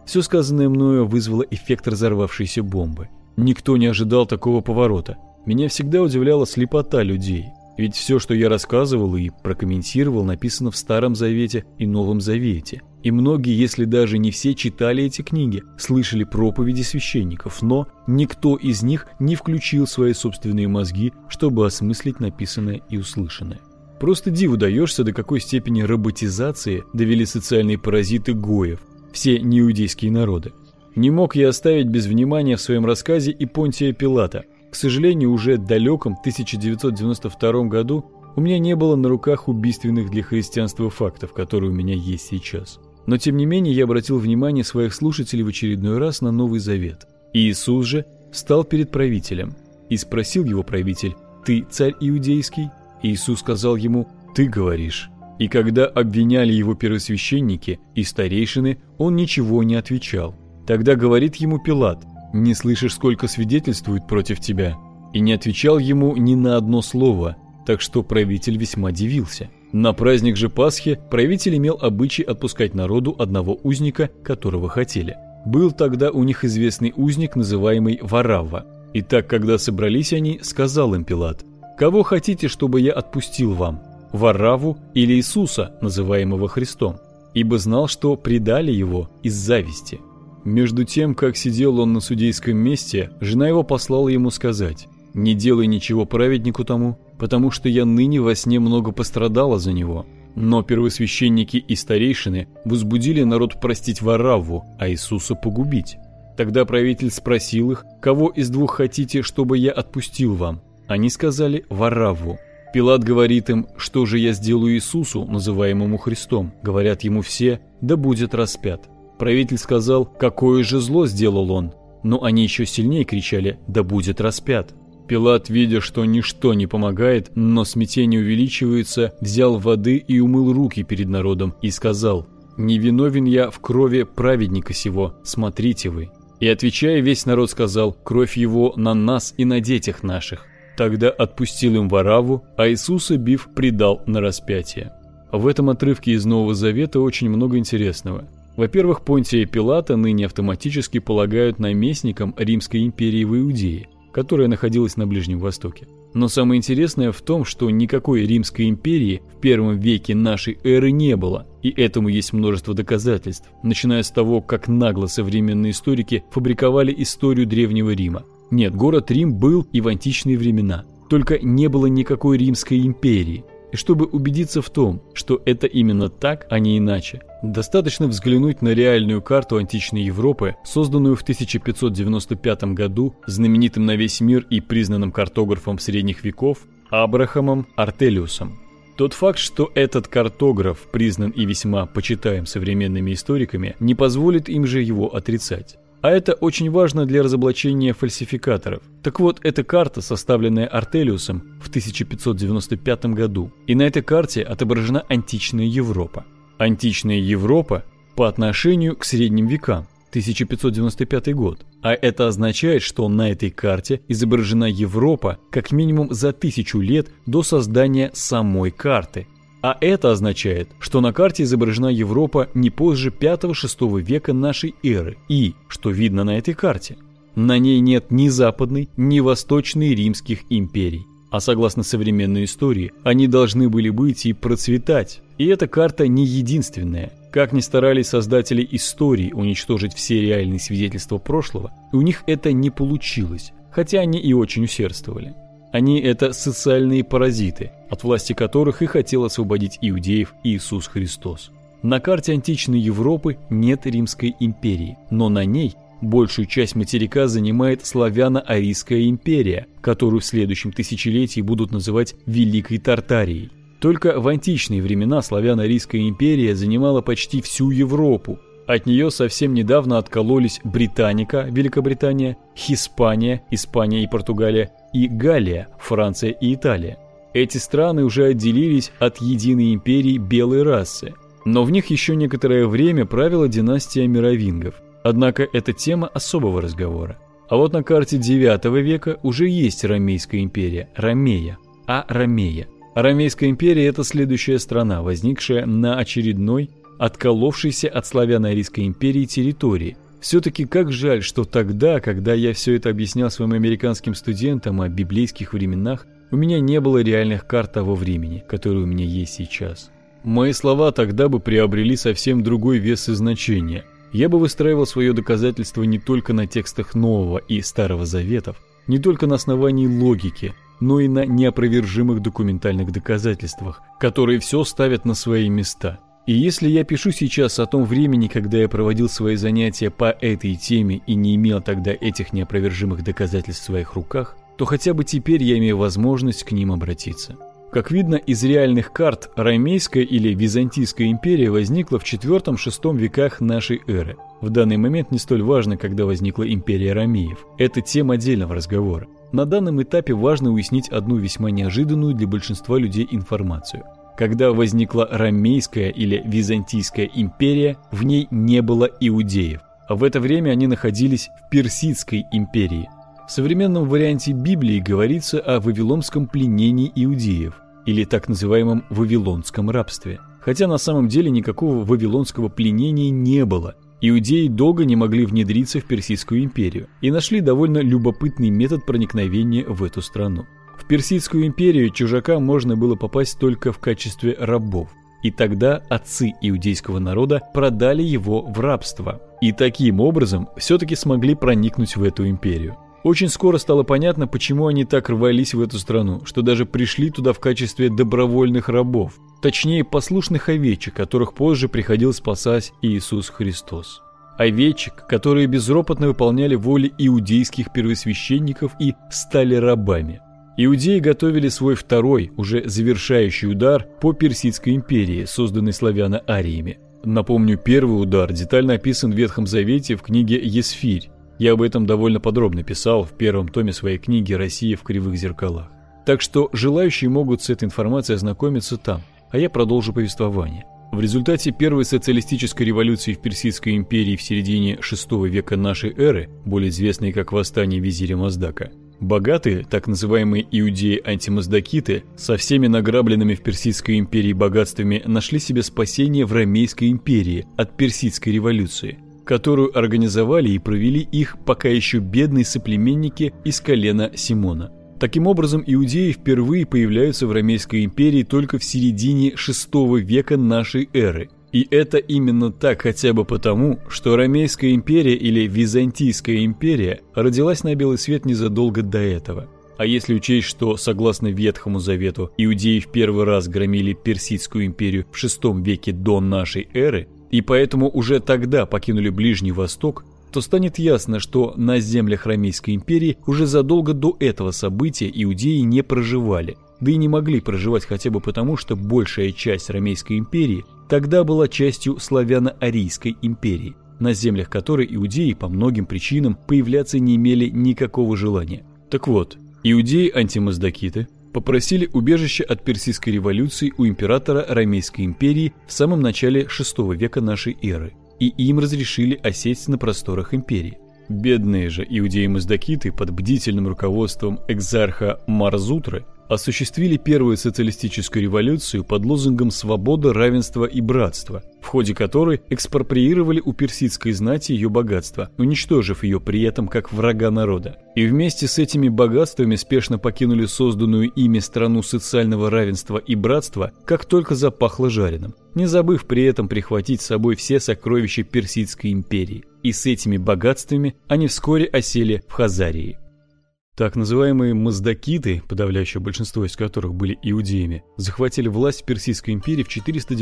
Все сказанное мною вызвало эффект разорвавшейся бомбы. Никто не ожидал такого поворота. Меня всегда удивляла слепота людей. Ведь все, что я рассказывал и прокомментировал, написано в Старом Завете и Новом Завете. И многие, если даже не все, читали эти книги, слышали проповеди священников, но никто из них не включил свои собственные мозги, чтобы осмыслить написанное и услышанное. Просто диву даешься, до какой степени роботизации довели социальные паразиты гоев, все неиудейские народы. Не мог я оставить без внимания в своем рассказе и Понтия Пилата. К сожалению, уже в далеком 1992 году у меня не было на руках убийственных для христианства фактов, которые у меня есть сейчас. Но тем не менее я обратил внимание своих слушателей в очередной раз на Новый Завет. Иисус же встал перед правителем, и спросил его правитель: «Ты царь иудейский?» Иисус сказал ему: «Ты говоришь». И когда обвиняли его первосвященники и старейшины, он ничего не отвечал. Тогда говорит ему Пилат: «Не слышишь, сколько свидетельствуют против тебя?» И не отвечал ему ни на одно слово, так что правитель весьма дивился. На праздник же Пасхи правитель имел обычай отпускать народу одного узника, которого хотели. Был тогда у них известный узник, называемый Варавва. И так, когда собрались они, сказал им Пилат: «Кого хотите, чтобы я отпустил вам, Варавву или Иисуса, называемого Христом?» Ибо знал, что предали его из зависти. Между тем, как сидел он на судейском месте, жена его послала ему сказать: «Не делай ничего праведнику тому, потому что я ныне во сне много пострадала за него». Но первосвященники и старейшины возбудили народ простить Варавву, а Иисуса погубить. Тогда правитель спросил их: «Кого из двух хотите, чтобы я отпустил вам?» Они сказали: «Варавву». Пилат говорит им: «Что же я сделаю Иисусу, называемому Христом?» Говорят ему все: «Да будет распят». Правитель сказал: «Какое же зло сделал он?» Но они еще сильнее кричали: «Да будет распят». Пилат, видя, что ничто не помогает, но смятение увеличивается, взял воды и умыл руки перед народом и сказал: «Не виновен я в крови праведника сего, смотрите вы». И, отвечая, весь народ сказал: «Кровь его на нас и на детях наших». Тогда отпустил им Варавву, а Иисуса, бив, предал на распятие. В этом отрывке из Нового Завета очень много интересного. Во-первых, Понтия Пилата ныне автоматически полагают наместником Римской империи в Иудее, которая находилась на Ближнем Востоке. Но самое интересное в том, что никакой Римской империи в первом веке нашей эры не было, и этому есть множество доказательств, начиная с того, как нагло современные историки фабриковали историю Древнего Рима. Нет, город Рим был и в античные времена, только не было никакой Римской империи. И чтобы убедиться в том, что это именно так, а не иначе, достаточно взглянуть на реальную карту античной Европы, созданную в 1595 году знаменитым на весь мир и признанным картографом средних веков Абрахамом Артелиусом. Тот факт, что этот картограф признан и весьма почитаем современными историками, не позволит им же его отрицать. А это очень важно для разоблачения фальсификаторов. Так вот, эта карта, составленная Артелиусом в 1595 году, и на этой карте отображена античная Европа. Античная Европа по отношению к средним векам, 1595 год. А это означает, что на этой карте изображена Европа как минимум за 1000 лет до создания самой карты. А это означает, что на карте изображена Европа не позже 5-6 века нашей эры. И, что видно на этой карте, на ней нет ни западной, ни восточной римских империй. А согласно современной истории, они должны были быть и процветать. И эта карта не единственная. Как ни старались создатели истории уничтожить все реальные свидетельства прошлого, у них это не получилось, хотя они и очень усердствовали. Они – это социальные паразиты, от власти которых и хотел освободить иудеев Иисус Христос. На карте античной Европы нет Римской империи, но на ней большую часть материка занимает славяно-арийская империя, которую в следующем тысячелетии будут называть Великой Тартарией. Только в античные времена славяно-арийская империя занимала почти всю Европу. От нее совсем недавно откололись Британика, Великобритания, Хиспания, Испания и Португалия, и Галлия, Франция и Италия. Эти страны уже отделились от единой империи белой расы, но в них еще некоторое время правила династия Меровингов. Однако это тема особого разговора. А вот на карте IX века уже есть Ромейская империя, Ромея, Ромейская империя – это следующая страна, возникшая на очередной отколовшейся от славяно-арийской империи территории. Все-таки как жаль, что тогда, когда я все это объяснял своим американским студентам о библейских временах, у меня не было реальных карт того времени, которые у меня есть сейчас. Мои слова тогда бы приобрели совсем другой вес и значение. Я бы выстраивал свое доказательство не только на текстах Нового и Старого Заветов, не только на основании логики, но и на неопровержимых документальных доказательствах, которые все ставят на свои места. И если я пишу сейчас о том времени, когда я проводил свои занятия по этой теме и не имел тогда этих неопровержимых доказательств в своих руках, то хотя бы теперь я имею возможность к ним обратиться. Как видно из реальных карт, Ромейская или Византийская империя возникла в IV-VI веках нашей эры. В данный момент не столь важно, когда возникла империя ромеев. Это тема отдельного разговора. На данном этапе важно уяснить одну весьма неожиданную для большинства людей информацию. Когда возникла Ромейская или Византийская империя, в ней не было иудеев, а в это время они находились в Персидской империи. В современном варианте Библии говорится о вавилонском пленении иудеев, или так называемом вавилонском рабстве. Хотя на самом деле никакого вавилонского пленения не было. Иудеи долго не могли внедриться в Персидскую империю и нашли довольно любопытный метод проникновения в эту страну. В Персидскую империю чужакам можно было попасть только в качестве рабов. И тогда отцы иудейского народа продали его в рабство. И таким образом все-таки смогли проникнуть в эту империю. Очень скоро стало понятно, почему они так рвались в эту страну, что даже пришли туда в качестве добровольных рабов, точнее послушных овечек, которых позже приходил спасать Иисус Христос. Овечек, которые безропотно выполняли воли иудейских первосвященников и стали рабами. Иудеи готовили свой второй, уже завершающий удар по Персидской империи, созданной славяно-ариями. Напомню, первый удар детально описан в Ветхом Завете в книге Есфирь. Я об этом довольно подробно писал в первом томе своей книги «Россия в кривых зеркалах». Так что желающие могут с этой информацией ознакомиться там, а я продолжу повествование. В результате первой социалистической революции в Персидской империи в середине VI века нашей эры, более известной как восстание визиря Маздака, богатые, так называемые иудеи-антимаздакиты, со всеми награбленными в Персидской империи богатствами нашли себе спасение в Ромейской империи от Персидской революции, которую организовали и провели их пока еще бедные соплеменники из колена Симона. Таким образом, иудеи впервые появляются в Ромейской империи только в середине VI века нашей эры. И это именно так хотя бы потому, что Ромейская империя или Византийская империя родилась на белый свет незадолго до этого. А если учесть, что, согласно Ветхому Завету, иудеи в первый раз громили Персидскую империю в VI веке до нашей эры, и поэтому уже тогда покинули Ближний Восток, то станет ясно, что на землях Ромейской империи уже задолго до этого события иудеи не проживали, да и не могли проживать хотя бы потому, что большая часть Ромейской империи тогда была частью славяно-арийской империи, на землях которой иудеи по многим причинам появляться не имели никакого желания. Так вот, иудеи-антимаздакиты попросили убежище от Персидской революции у императора Ромейской империи в самом начале VI века нашей эры, и им разрешили осесть на просторах империи. Бедные же иудеи-маздакиты под бдительным руководством экзарха Марзутры осуществили первую социалистическую революцию под лозунгом «Свобода, равенство и братство», в ходе которой экспроприировали у персидской знати ее богатство, уничтожив ее при этом как врага народа. И вместе с этими богатствами спешно покинули созданную ими страну социального равенства и братства, как только запахло жареным, не забыв при этом прихватить с собой все сокровища Персидской империи. И с этими богатствами они вскоре осели в Хазарии. Так называемые маздакиты, подавляющее большинство из которых были иудеями, захватили власть в Персидской империи в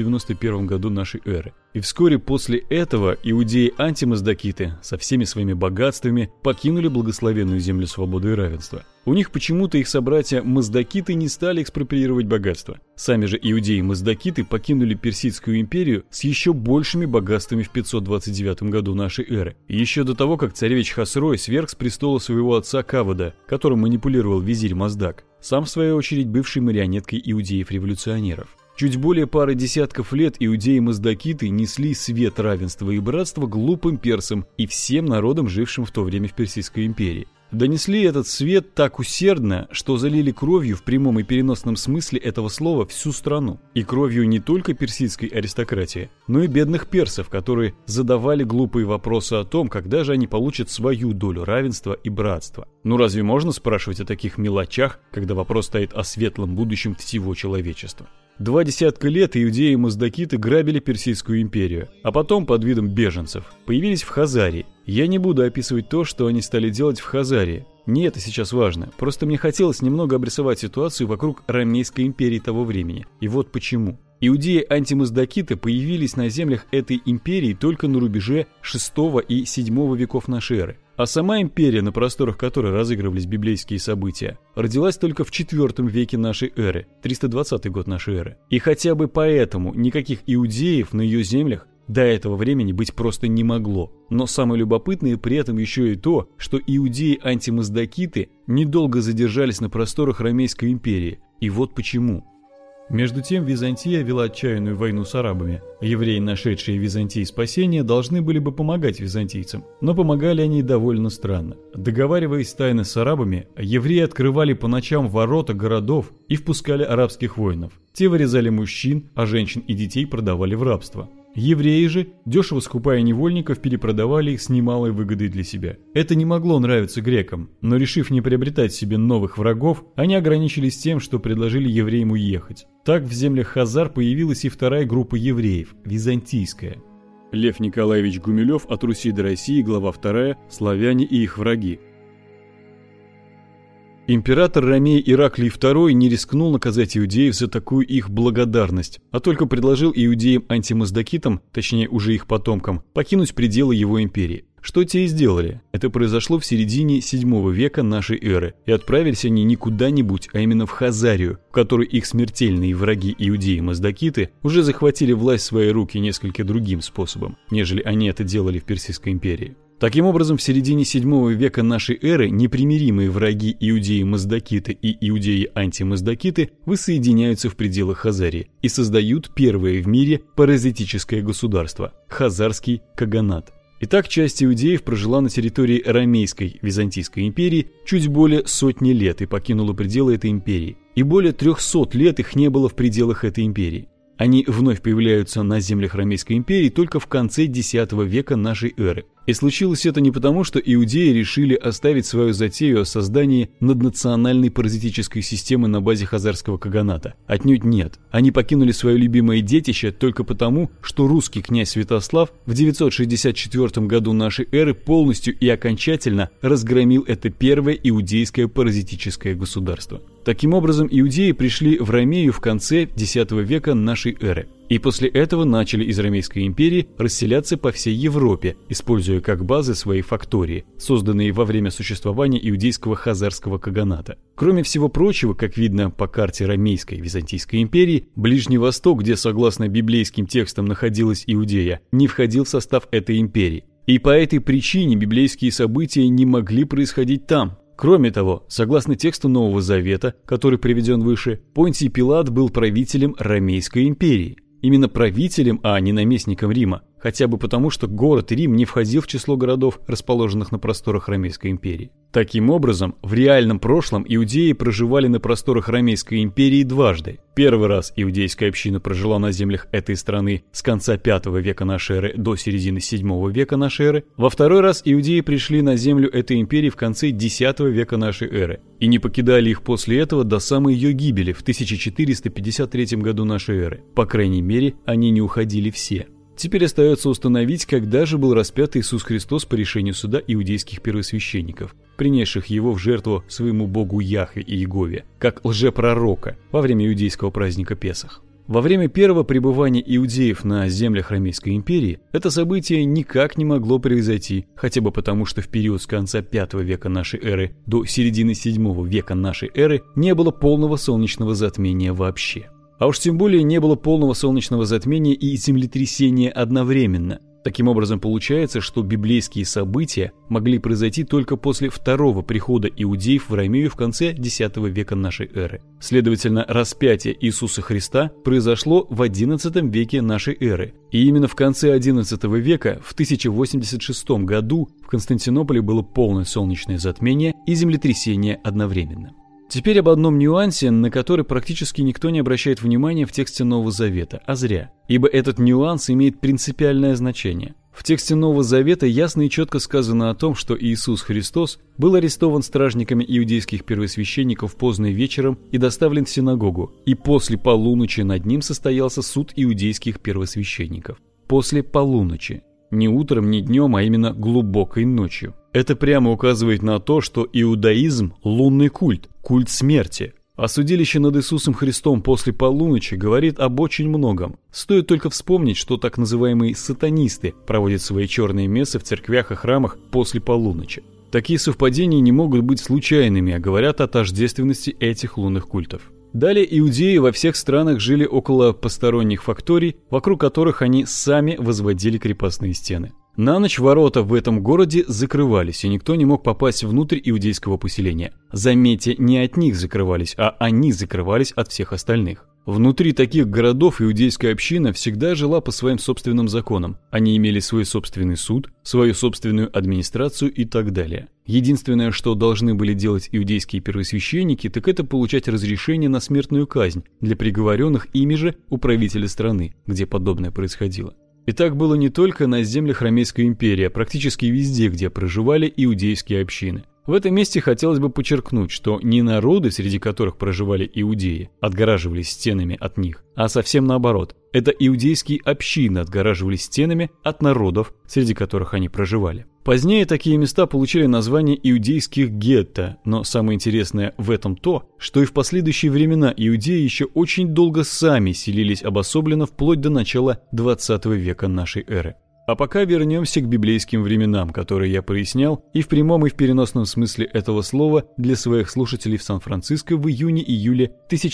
491 году нашей эры. И вскоре после этого иудеи-антимаздакиты со всеми своими богатствами покинули благословенную землю свободы и равенства. У них почему-то их собратья-маздакиты не стали экспроприировать богатство. Сами же иудеи-маздакиты покинули Персидскую империю с еще большими богатствами в 529 году нашей эры. И еще до того, как царевич Хосрой сверг с престола своего отца Кавада, которым манипулировал визирь Маздак, сам в свою очередь бывший марионеткой иудеев-революционеров. Чуть более пары десятков лет иудеи-маздакиты несли свет равенства и братства глупым персам и всем народам, жившим в то время в Персидской империи. донесли этот свет так усердно, что залили кровью в прямом и переносном смысле этого слова всю страну. И кровью не только персидской аристократии, но и бедных персов, которые задавали глупые вопросы о том, когда же они получат свою долю равенства и братства. Ну разве можно спрашивать о таких мелочах, когда вопрос стоит о светлом будущем всего человечества? 20 лет иудеи и маздакиты грабили Персидскую империю, а потом под видом беженцев появились в Хазарии. Я не буду описывать то, что они стали делать в Хазарии. Не это сейчас важно, просто мне хотелось немного обрисовать ситуацию вокруг Ромейской империи того времени. И вот почему. Иудеи-антимаздакиты появились на землях этой империи только на рубеже VI и VII веков нашей эры. А сама империя, на просторах которой разыгрывались библейские события, родилась только в IV веке нашей эры, 320 год нашей эры. И хотя бы поэтому никаких иудеев на ее землях до этого времени быть просто не могло. Но самое любопытное при этом еще и то, что иудеи-антимаздакиты недолго задержались на просторах Ромейской империи. И вот почему. Между тем Византия вела отчаянную войну с арабами. Евреи, нашедшие в Византии спасение, должны были бы помогать византийцам, но помогали они довольно странно. Договариваясь тайно с арабами, евреи открывали по ночам ворота городов и впускали арабских воинов. Те вырезали мужчин, а женщин и детей продавали в рабство. Евреи же, дешево скупая невольников, перепродавали их с немалой выгодой для себя. Это не могло нравиться грекам, но решив не приобретать себе новых врагов, они ограничились тем, что предложили евреям уехать. Так в землях Хазар появилась и вторая группа евреев – византийская. Лев Николаевич Гумилев, «От Руси до России», глава 2, «Славяне и их враги». Император Ромей Ираклий II не рискнул наказать иудеев за такую их благодарность, а только предложил иудеям-антимаздакитам, точнее уже их потомкам, покинуть пределы его империи. Что те и сделали. Это произошло в середине VII века нашей эры, и отправились они не куда-нибудь, а именно в Хазарию, в которой их смертельные враги иудеи-маздакиты уже захватили власть в свои руки несколько другим способом, нежели они это делали в Персидской империи. Таким образом, в середине VII века нашей эры непримиримые враги иудеи-маздакиты и иудеи-антимаздакиты воссоединяются в пределах Хазарии и создают первое в мире паразитическое государство – Хазарский Каганат. Итак, часть иудеев прожила на территории Ромейской Византийской империи чуть более сотни лет и покинула пределы этой империи. И более 300 лет их не было в пределах этой империи. Они вновь появляются на землях Ромейской империи только в конце X века нашей эры. И случилось это не потому, что иудеи решили оставить свою затею о создании наднациональной паразитической системы на базе Хазарского Каганата. Отнюдь нет. Они покинули свое любимое детище только потому, что русский князь Святослав в 964 году нашей эры полностью и окончательно разгромил это первое иудейское паразитическое государство. Таким образом, иудеи пришли в Ромею в конце X века нашей эры. И после этого начали из Ромейской империи расселяться по всей Европе, используя как базы свои фактории, созданные во время существования иудейского Хазарского Каганата. Кроме всего прочего, как видно по карте Ромейской Византийской империи, Ближний Восток, где согласно библейским текстам находилась Иудея, не входил в состав этой империи. И по этой причине библейские события не могли происходить там. Кроме того, согласно тексту Нового Завета, который приведен выше, Понтий Пилат был правителем Ромейской империи. Именно правителем, а не наместником Рима, хотя бы потому, что город Рим не входил в число городов, расположенных на просторах Ромейской империи. Таким образом, в реальном прошлом иудеи проживали на просторах Ромейской империи дважды. Первый раз иудейская община прожила на землях этой страны с конца V века нашей эры до середины VII века нашей эры. Во второй раз иудеи пришли на землю этой империи в конце X века нашей эры и не покидали их после этого до самой ее гибели в 1453 году нашей эры. По крайней мере, они не уходили все. Теперь остается установить, когда же был распят Иисус Христос по решению суда иудейских первосвященников, принесших его в жертву своему богу Яхве и Иегове, как лжепророка во время иудейского праздника Песах. Во время первого пребывания иудеев на землях Ромейской империи это событие никак не могло произойти, хотя бы потому, что в период с конца V века нашей эры до середины VII века нашей эры не было полного солнечного затмения вообще. А уж тем более не было полного солнечного затмения и землетрясения одновременно. Таким образом, получается, что библейские события могли произойти только после второго прихода иудеев в Ромею в конце X века нашей эры. Следовательно, распятие Иисуса Христа произошло в XI веке нашей эры. И именно в конце XI века, в 1086 году, в Константинополе было полное солнечное затмение и землетрясение одновременно. Теперь об одном нюансе, на который практически никто не обращает внимания в тексте Нового Завета, а зря, ибо этот нюанс имеет принципиальное значение. В тексте Нового Завета ясно и четко сказано о том, что Иисус Христос был арестован стражниками иудейских первосвященников поздно вечером и доставлен в синагогу, и после полуночи над ним состоялся суд иудейских первосвященников. После полуночи. Не утром, не днем, а именно глубокой ночью. Это прямо указывает на то, что иудаизм – лунный культ, культ смерти. А судилище над Иисусом Христом после полуночи говорит об очень многом. Стоит только вспомнить, что так называемые сатанисты проводят свои черные мессы в церквях и храмах после полуночи. Такие совпадения не могут быть случайными, а говорят о тождественности этих лунных культов. Далее иудеи во всех странах жили около посторонних факторий, вокруг которых они сами возводили крепостные стены. На ночь ворота в этом городе закрывались, и никто не мог попасть внутрь иудейского поселения. Заметьте, не от них закрывались, а они закрывались от всех остальных. Внутри таких городов иудейская община всегда жила по своим собственным законам. Они имели свой собственный суд, свою собственную администрацию и так далее. Единственное, что должны были делать иудейские первосвященники, так это получать разрешение на смертную казнь для приговоренных ими же у правителя страны, где подобное происходило. И так было не только на землях Ромейской империи, а практически везде, где проживали иудейские общины. В этом месте хотелось бы подчеркнуть, что не народы, среди которых проживали иудеи, отгораживались стенами от них, а совсем наоборот. Это иудейские общины отгораживались стенами от народов, среди которых они проживали. Позднее такие места получили название иудейских гетто, но самое интересное в этом то, что и в последующие времена иудеи еще очень долго сами селились обособленно вплоть до начала XX века нашей эры. А пока вернемся к библейским временам, которые я прояснял и в прямом и в переносном смысле этого слова для своих слушателей в Сан-Франциско в июне-июле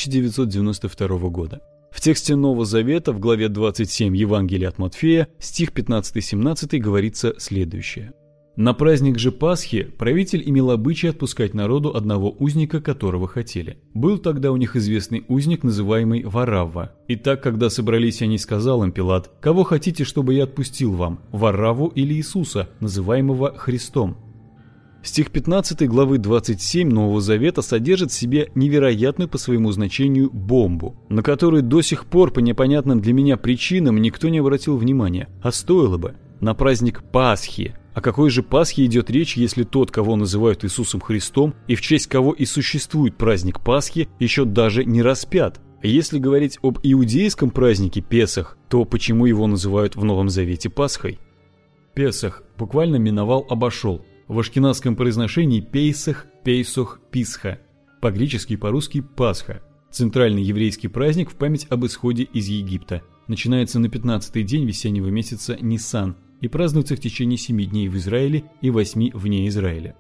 1992 года. В тексте Нового Завета в главе 27 Евангелия от Матфея, стих 15-17 говорится следующее. На праздник же Пасхи правитель имел обычай отпускать народу одного узника, которого хотели. Был тогда у них известный узник, называемый Варавва. Итак, когда собрались они, сказал им Пилат: «Кого хотите, чтобы я отпустил вам, Варавву или Иисуса, называемого Христом?» Стих 15 главы 27 Нового Завета содержит в себе невероятную по своему значению бомбу, на которую до сих пор по непонятным для меня причинам никто не обратил внимания, а стоило бы. На праздник Пасхи. О какой же Пасхе идет речь, если тот, кого называют Иисусом Христом, и в честь кого и существует праздник Пасхи, еще даже не распят? Если говорить об иудейском празднике Песах, то почему его называют в Новом Завете Пасхой? Песах буквально миновал, обошел. В ашкеназском произношении Пейсах, Пейсох, Писха. По-гречески и по-русски Пасха. Центральный еврейский праздник в память об исходе из Египта. Начинается на 15-й день весеннего месяца Нисан и празднуется в течение 7 дней в Израиле и 8 вне Израиля.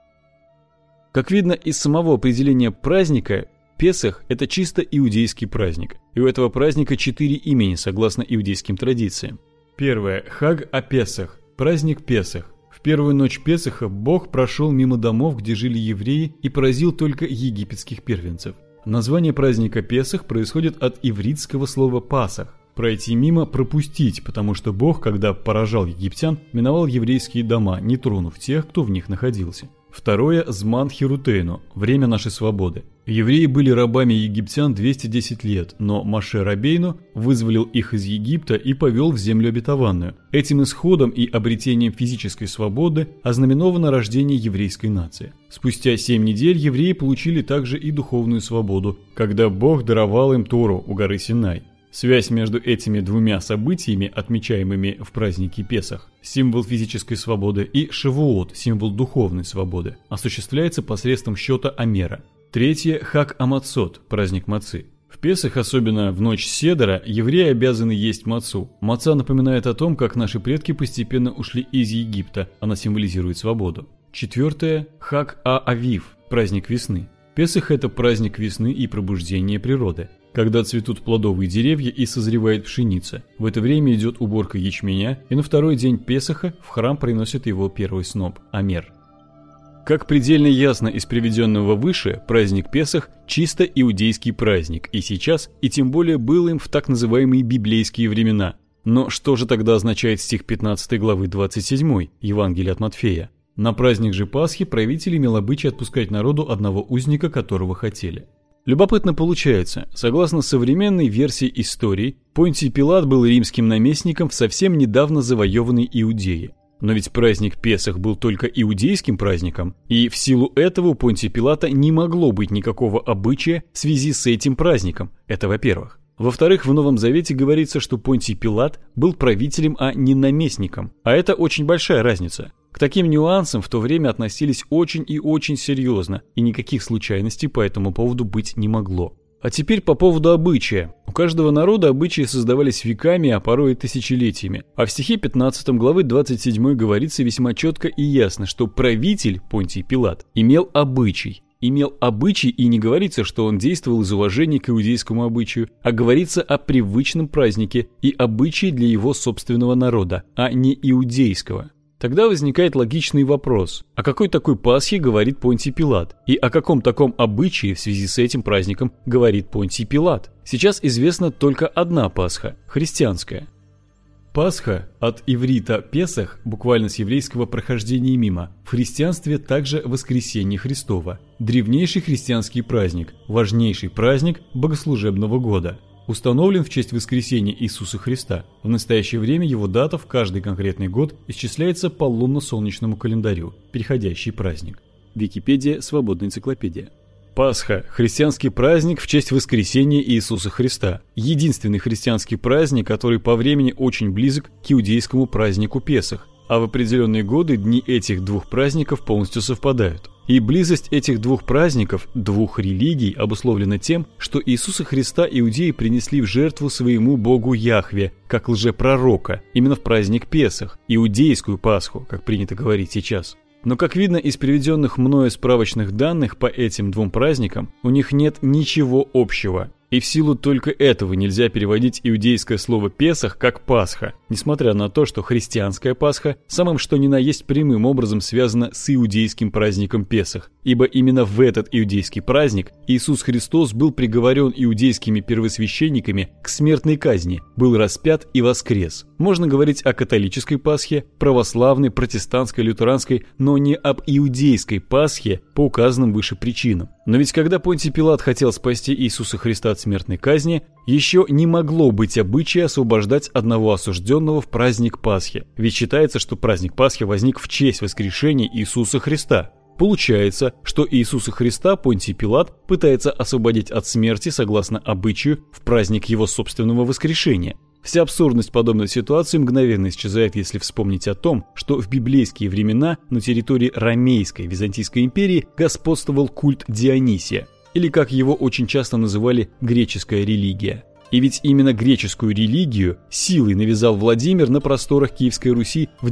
Как видно из самого определения праздника, Песах – это чисто иудейский праздник. И у этого праздника 4 имени, согласно иудейским традициям. Первое – Хаг а-Песах, праздник Песах. В первую ночь Песаха Бог прошел мимо домов, где жили евреи, и поразил только египетских первенцев. Название праздника Песах происходит от ивритского слова «пасах». Пройти мимо, пропустить, потому что Бог, когда поражал египтян, миновал еврейские дома, не тронув тех, кто в них находился. Второе – Зман Херутейну, время нашей свободы. Евреи были рабами египтян 210 лет, но Моше Рабейну вызволил их из Египта и повел в землю обетованную. Этим исходом и обретением физической свободы ознаменовано рождение еврейской нации. Спустя 7 недель евреи получили также и духовную свободу, когда Бог даровал им Тору у горы Синай. Связь между этими двумя событиями, отмечаемыми в празднике Песах, символ физической свободы, и Шавуот, символ духовной свободы, осуществляется посредством счета Омера. Третье – Хаг а-Мацот, праздник мацы. В Песах, особенно в ночь Седера, евреи обязаны есть мацу. Маца напоминает о том, как наши предки постепенно ушли из Египта, она символизирует свободу. Четвертое – Хаг а-Авив, праздник весны. Песах – это праздник весны и пробуждения природы. когда цветут плодовые деревья и созревает пшеница. В это время идет уборка ячменя, и на второй день Песаха в храм приносит его первый сноп – омер. Как предельно ясно из приведенного выше, праздник Песах – чисто иудейский праздник, и сейчас, и тем более был им в так называемые библейские времена. Но что же тогда означает стих 15 главы 27 Евангелия от Матфея? На праздник же Пасхи правитель имел обычай отпускать народу одного узника, которого хотели. Любопытно получается, согласно современной версии истории, Понтий Пилат был римским наместником в совсем недавно завоеванной Иудее. Но ведь праздник Песах был только иудейским праздником, и в силу этого у Понтия Пилата не могло быть никакого обычая в связи с этим праздником. Это во-первых. Во-вторых, в Новом Завете говорится, что Понтий Пилат был правителем, а не наместником. А это очень большая разница. К таким нюансам в то время относились очень и очень серьезно, и никаких случайностей по этому поводу быть не могло. А теперь по поводу обычая. У каждого народа обычаи создавались веками, а порой и тысячелетиями. А в стихе 15 главы 27 говорится весьма четко и ясно, что правитель Понтий Пилат имел обычай. Имел обычай, и не говорится, что он действовал из уважения к иудейскому обычаю, а говорится о привычном празднике и обычае для его собственного народа, а не иудейского. Тогда возникает логичный вопрос: о какой такой Пасхе говорит Понтий Пилат? И о каком таком обычае в связи с этим праздником говорит Понтий Пилат? Сейчас известна только одна Пасха – христианская. Пасха, от иврита «Песах», буквально с еврейского «прохождение мимо», в христианстве также воскресение Христово, древнейший христианский праздник, важнейший праздник богослужебного года. Установлен в честь воскресения Иисуса Христа. В настоящее время его дата в каждый конкретный год исчисляется по лунно-солнечному календарю, переходящий праздник. Википедия, свободная энциклопедия. Пасха – христианский праздник в честь воскресения Иисуса Христа. Единственный христианский праздник, который по времени очень близок к иудейскому празднику Песах, а в определенные годы дни этих двух праздников полностью совпадают. И близость этих двух праздников, двух религий, обусловлена тем, что Иисуса Христа иудеи принесли в жертву своему Богу Яхве, как лжепророка, именно в праздник Песах, иудейскую Пасху, как принято говорить сейчас. Но, как видно из приведенных мною справочных данных по этим двум праздникам, у них нет ничего общего. И в силу только этого нельзя переводить иудейское слово «Песах» как «Пасха», несмотря на то, что христианская Пасха самым что ни на есть прямым образом связана с иудейским праздником Песах, ибо именно в этот иудейский праздник Иисус Христос был приговорен иудейскими первосвященниками к смертной казни, был распят и воскрес. Можно говорить о католической Пасхе, православной, протестантской, лютеранской, но не об иудейской Пасхе по указанным выше причинам. Но ведь когда Понтий Пилат хотел спасти Иисуса Христа от смертной казни, еще не могло быть обычая освобождать одного осужденного в праздник Пасхи, ведь считается, что праздник Пасхи возник в честь воскрешения Иисуса Христа. Получается, что Иисуса Христа Понтий Пилат пытается освободить от смерти согласно обычаю в праздник его собственного воскрешения. Вся абсурдность подобной ситуации мгновенно исчезает, если вспомнить о том, что в библейские времена на территории Ромейской Византийской империи господствовал культ Дионисия, или как его очень часто называли греческая религия. И ведь именно греческую религию силой навязал Владимир на просторах Киевской Руси в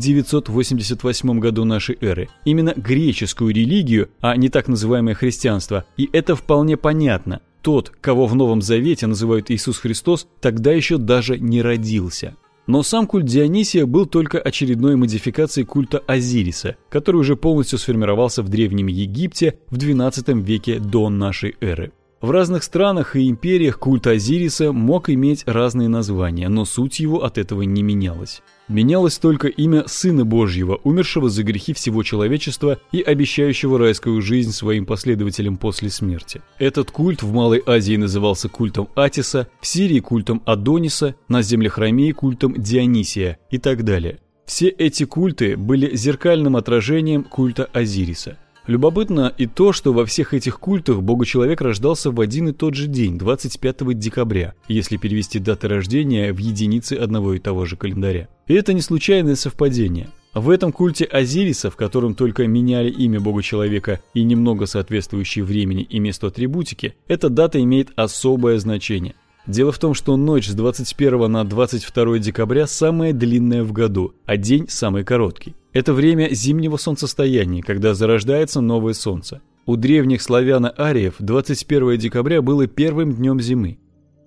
988 году нашей эры. Именно греческую религию, а не так называемое христианство. И это вполне понятно. Тот, кого в Новом Завете называют Иисус Христос, тогда еще даже не родился. Но сам культ Дионисия был только очередной модификацией культа Азириса, который уже полностью сформировался в Древнем Египте в XII веке до нашей эры. В разных странах и империях культ Азириса мог иметь разные названия, но суть его от этого не менялась. Менялось только имя Сына Божьего, умершего за грехи всего человечества и обещающего райскую жизнь своим последователям после смерти. Этот культ в Малой Азии назывался культом Атиса, в Сирии культом Адониса, на землях Ромеи культом Дионисия и так далее. Все эти культы были зеркальным отражением культа Азириса. Любопытно и то, что во всех этих культах Бога-человек рождался в один и тот же день, 25 декабря, если перевести даты рождения в единицы одного и того же календаря. И это не случайное совпадение. В этом культе Азириса, в котором только меняли имя Бога-человека и немного соответствующие времени и месту атрибутики, эта дата имеет особое значение. Дело в том, что ночь с 21 на 22 декабря самая длинная в году, а день самый короткий. Это время зимнего солнцестояния, когда зарождается новое солнце. У древних славян-ариев 21 декабря было первым днем зимы.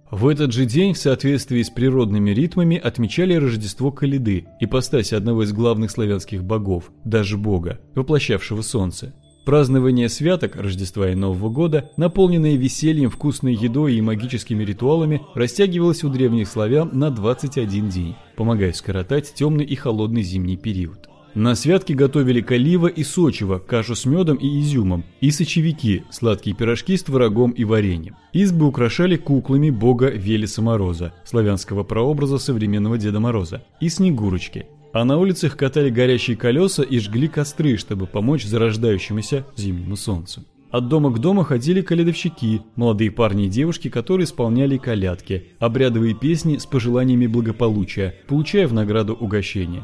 В этот же день в соответствии с природными ритмами отмечали Рождество Калиды, ипостаси одного из главных славянских богов, даже бога, воплощавшего солнце. Празднование святок Рождества и Нового года, наполненное весельем, вкусной едой и магическими ритуалами, растягивалось у древних славян на 21 день, помогая скоротать темный и холодный зимний период. На святки готовили каливо и сочево, кашу с медом и изюмом, и сочевики, сладкие пирожки с творогом и вареньем. Избы украшали куклами бога Велеса Мороза, славянского прообраза современного Деда Мороза, и Снегурочки. А на улицах катали горящие колеса и жгли костры, чтобы помочь зарождающемуся зимнему солнцу. От дома к дому ходили колядовщики, молодые парни и девушки, которые исполняли колядки, обрядовые песни с пожеланиями благополучия, получая в награду угощения.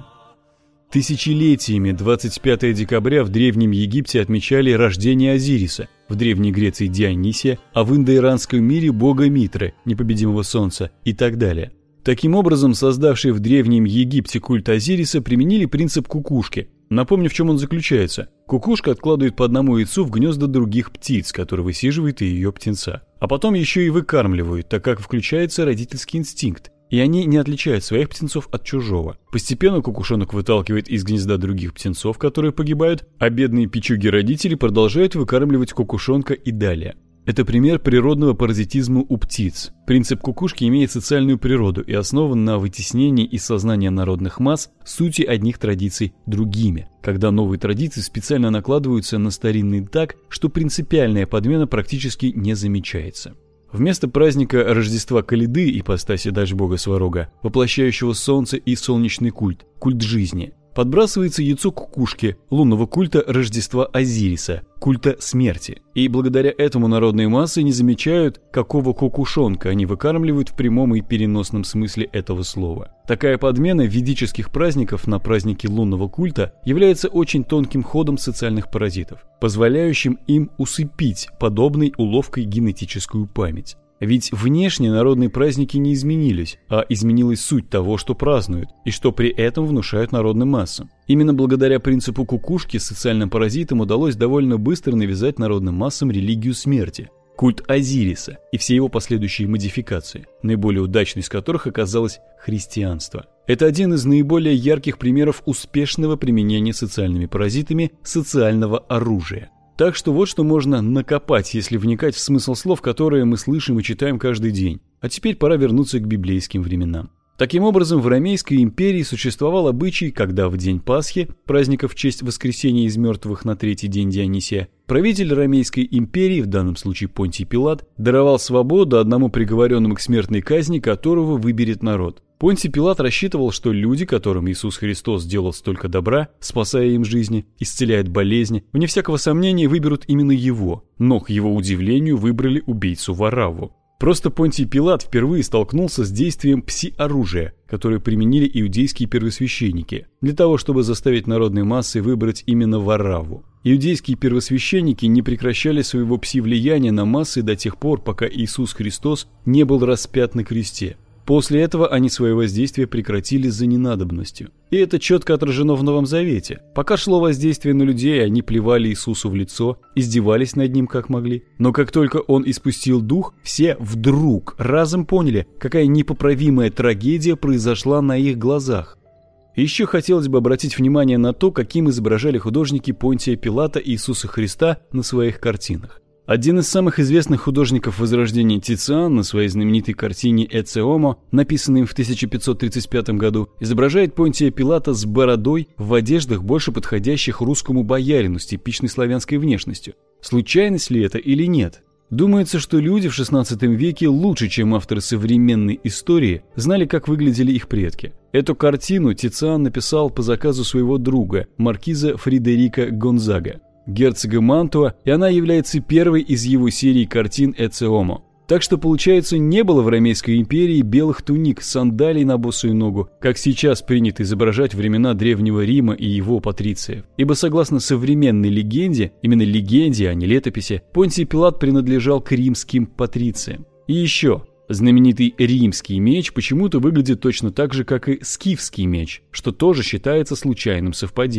Тысячелетиями 25 декабря в Древнем Египте отмечали рождение Азириса, в Древней Греции Дионисия, а в индоиранском мире бога Митры, непобедимого солнца, и так далее. Таким образом, создавшие в Древнем Египте культ Азириса применили принцип кукушки. Напомню, в чем он заключается. Кукушка откладывает по одному яйцу в гнезда других птиц, которые высиживают и ее птенца. А потом еще и выкармливают, так как включается родительский инстинкт. И они не отличают своих птенцов от чужого. Постепенно кукушонок выталкивает из гнезда других птенцов, которые погибают, а бедные печуги-родители продолжают выкармливать кукушонка и далее. Это пример природного паразитизма у птиц. Принцип кукушки имеет социальную природу и основан на вытеснении из сознания народных масс сути одних традиций другими, когда новые традиции специально накладываются на старинные так, что принципиальная подмена практически не замечается. Вместо праздника Рождества Калиды, ипостаси Дачбога Сварога, воплощающего солнце и солнечный культ, культ жизни, подбрасывается яйцо кукушки, лунного культа Рождества Азириса, культа смерти. И благодаря этому народные массы не замечают, какого кукушонка они выкармливают в прямом и переносном смысле этого слова. Такая подмена ведических праздников на праздники лунного культа является очень тонким ходом социальных паразитов, позволяющим им усыпить подобной уловкой генетическую память. Ведь внешне народные праздники не изменились, а изменилась суть того, что празднуют, и что при этом внушают народным массам. Именно благодаря принципу кукушки социальным паразитам удалось довольно быстро навязать народным массам религию смерти, культ Азириса и все его последующие модификации, наиболее удачной из которых оказалось христианство. Это один из наиболее ярких примеров успешного применения социальными паразитами социального оружия. Так что вот что можно накопать, если вникать в смысл слов, которые мы слышим и читаем каждый день. А теперь пора вернуться к библейским временам. Таким образом, в Ромейской империи существовал обычай, когда в день Пасхи, праздника в честь воскресения из мертвых на третий день Дионисия, правитель Ромейской империи, в данном случае Понтий Пилат, даровал свободу одному приговоренному к смертной казни, которого выберет народ. Понтий Пилат рассчитывал, что люди, которым Иисус Христос сделал столько добра, спасая им жизни, исцеляет болезни, вне всякого сомнения выберут именно его, но, к его удивлению, выбрали убийцу Варавву. Просто Понтий Пилат впервые столкнулся с действием пси-оружия, которое применили иудейские первосвященники, для того, чтобы заставить народные массы выбрать именно Варавву. Иудейские первосвященники не прекращали своего пси-влияния на массы до тех пор, пока Иисус Христос не был распят на кресте. После этого они свое воздействие прекратили за ненадобностью. И это четко отражено в Новом Завете. Пока шло воздействие на людей, они плевали Иисусу в лицо, издевались над ним как могли. Но как только он испустил дух, все вдруг разом поняли, какая непоправимая трагедия произошла на их глазах. Еще хотелось бы обратить внимание на то, каким изображали художники Понтия Пилата и Иисуса Христа на своих картинах. Один из самых известных художников Возрождения Тициан на своей знаменитой картине «Эце Омо», написанной им в 1535 году, изображает Понтия Пилата с бородой в одеждах, больше подходящих русскому боярину с типичной славянской внешностью. Случайность ли это или нет? Думается, что люди в XVI веке лучше, чем авторы современной истории, знали, как выглядели их предки. Эту картину Тициан написал по заказу своего друга, маркиза Фредерика Гонзага, герцога Мантуа, и она является первой из его серии картин «Эце Омо». Так что, получается, не было в Ромейской империи белых туник, сандалий на босую ногу, как сейчас принято изображать времена Древнего Рима и его патрициев. Ибо, согласно современной легенде, именно легенде, а не летописи, Понтий Пилат принадлежал к римским патрициям. И еще, знаменитый римский меч почему-то выглядит точно так же, как и скифский меч, что тоже считается случайным совпадением.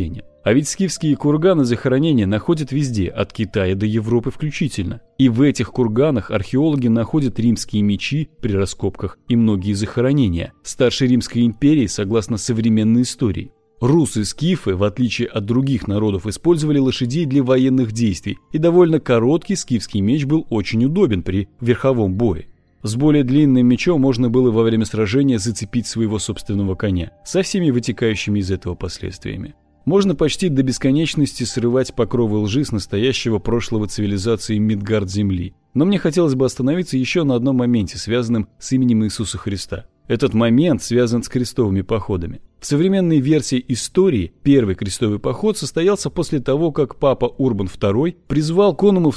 А ведь скифские курганы захоронения находят везде, от Китая до Европы включительно. И в этих курганах археологи находят римские мечи при раскопках и многие захоронения старшей Римской империи согласно современной истории. Русы-скифы, в отличие от других народов, использовали лошадей для военных действий, и довольно короткий скифский меч был очень удобен при верховом бое. С более длинным мечом можно было во время сражения зацепить своего собственного коня, со всеми вытекающими из этого последствиями. Можно почти до бесконечности срывать покровы лжи с настоящего прошлого цивилизации Мидгард-Земли. Но мне хотелось бы остановиться еще на одном моменте, связанном с именем Иисуса Христа. Этот момент связан с крестовыми походами. В современной версии истории первый крестовый поход состоялся после того, как папа Урбан II призвал к оному в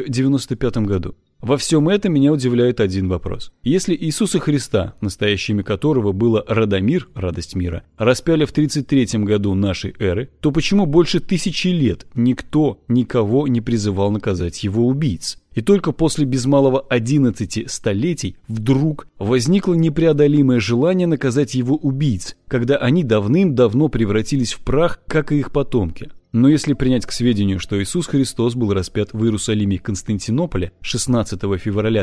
1095 году. Во всем этом меня удивляет один вопрос. Если Иисуса Христа, настоящее имя которого было Радомир, радость мира, распяли в 33 году нашей эры, то почему больше 1000 лет никто никого не призывал наказать его убийц? И только после без малого 11 столетий вдруг возникло непреодолимое желание наказать его убийц, когда они давным-давно превратились в прах, как и их потомки. Но если принять к сведению, что Иисус Христос был распят в Иерусалиме и Константинополе 16 февраля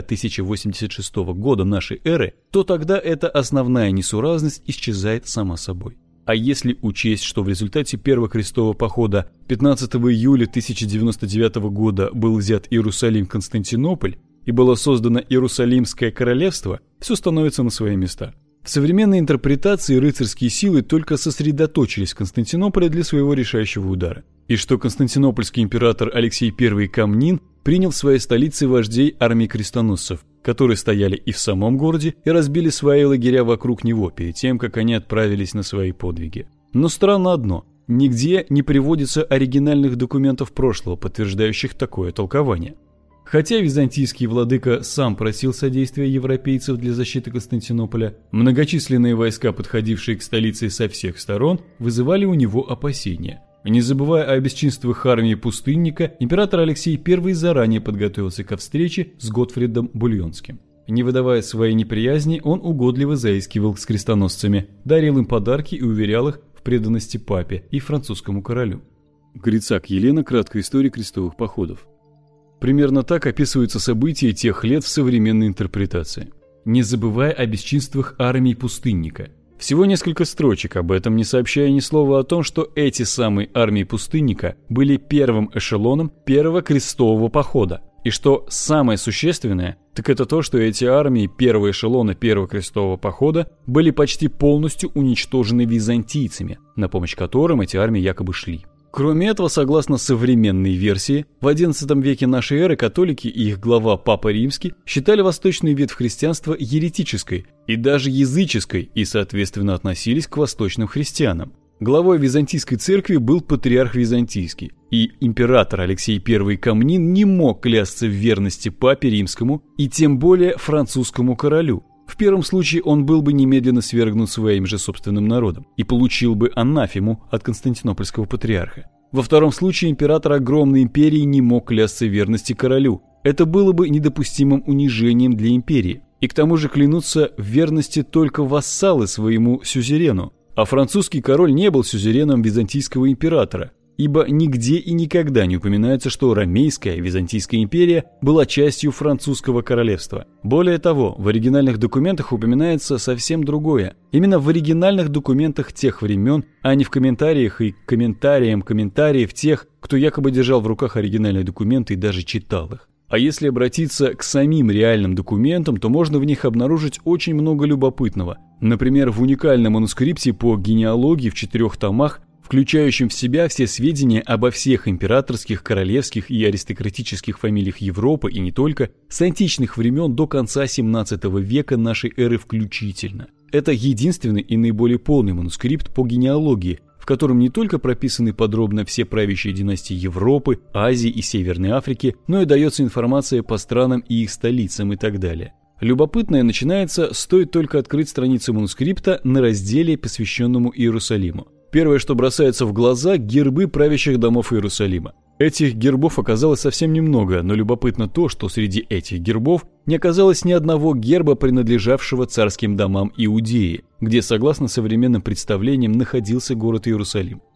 1086 года нашей эры, то тогда эта основная несуразность исчезает сама собой. А если учесть, что в результате первого крестового похода 15 июля 1099 года был взят Иерусалим-Константинополь и было создано Иерусалимское королевство, все становится на свои места. В современной интерпретации рыцарские силы только сосредоточились в Константинополе для своего решающего удара. И что константинопольский император Алексей I Камнин принял в своей столице вождей армии крестоносцев, которые стояли и в самом городе, и разбили свои лагеря вокруг него перед тем, как они отправились на свои подвиги. Но странно одно – нигде не приводится оригинальных документов прошлого, подтверждающих такое толкование. Хотя византийский владыка сам просил содействия европейцев для защиты Константинополя, многочисленные войска, подходившие к столице со всех сторон, вызывали у него опасения. Не забывая о бесчинствах армии пустынника, император Алексей I заранее подготовился ко встрече с Готфридом Бульонским. Не выдавая своей неприязни, он угодливо заискивал с крестоносцами, дарил им подарки и уверял их в преданности папе и французскому королю. Грицак Елена. Краткая история крестовых походов. Примерно так описываются события тех лет в современной интерпретации. Не забывая о бесчинствах армии пустынника. Всего несколько строчек об этом, не сообщая ни слова о том, что эти самые армии пустынника были первым эшелоном первого крестового похода. И что самое существенное, так это то, что эти армии первого эшелона первого крестового похода были почти полностью уничтожены византийцами, на помощь которым эти армии якобы шли. Кроме этого, согласно современной версии, в XI веке нашей эры католики и их глава Папа Римский считали восточный ветвь христианства еретической и даже языческой и, соответственно, относились к восточным христианам. Главой византийской церкви был патриарх византийский, и император Алексей I Камнин не мог клясться в верности Папе Римскому и тем более французскому королю. В первом случае он был бы немедленно свергнут своим же собственным народом и получил бы анафему от константинопольского патриарха. Во втором случае император огромной империи не мог клясться верности королю. Это было бы недопустимым унижением для империи. И к тому же клянутся в верности только вассалы своему сюзерену. А французский король не был сюзереном византийского императора, ибо нигде и никогда не упоминается, что Ромейская Византийская империя была частью французского королевства. Более того, в оригинальных документах упоминается совсем другое. Именно в оригинальных документах тех времен, а не в комментариях и комментариев тех, кто якобы держал в руках оригинальные документы и даже читал их. А если обратиться к самим реальным документам, то можно в них обнаружить очень много любопытного. Например, в уникальном манускрипте по генеалогии в 4 томах, включающим в себя все сведения обо всех императорских, королевских и аристократических фамилиях Европы и не только, с античных времен до конца 17 века нашей эры включительно. Это единственный и наиболее полный манускрипт по генеалогии, в котором не только прописаны подробно все правящие династии Европы, Азии и Северной Африки, но и дается информация по странам и их столицам и так далее. Любопытное начинается, стоит только открыть страницу манускрипта на разделе, посвященному Иерусалиму. Первое, что бросается в глаза – гербы правящих домов Иерусалима. Этих гербов оказалось совсем немного, но любопытно то, что среди этих гербов не оказалось ни одного герба, принадлежавшего царским домам Иудеи, где, согласно современным представлениям, находился город Иерусалим.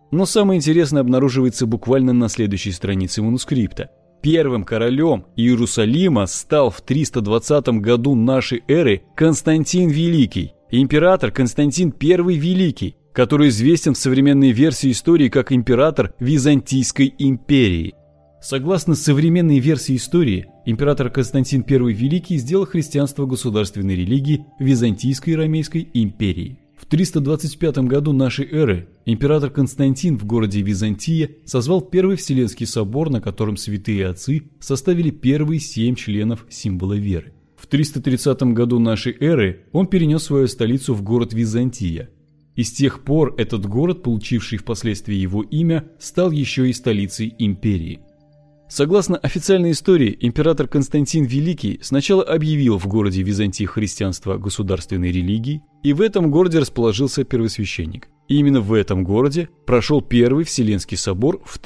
Но самое интересное обнаруживается буквально на следующей странице манускрипта. Первым королем Иерусалима стал в 320 году нашей эры Константин Великий, император Константин I Великий, который известен в современной версии истории как император Византийской империи. Согласно современной версии истории, император Константин I Великий сделал христианство государственной религией Византийской и Ромейской империи. В 325 году нашей эры император Константин в городе Византия созвал Первый Вселенский собор, на котором святые отцы составили первые 7 членов символа веры. В 330 году нашей эры он перенес свою столицу в город Византия. И с тех пор этот город, получивший впоследствии его имя, стал еще и столицей империи. Согласно официальной истории, император Константин Великий сначала объявил в городе Византии христианство государственной религией, и в этом городе расположился первосвященник. И именно в этом городе прошел Первый Вселенский собор в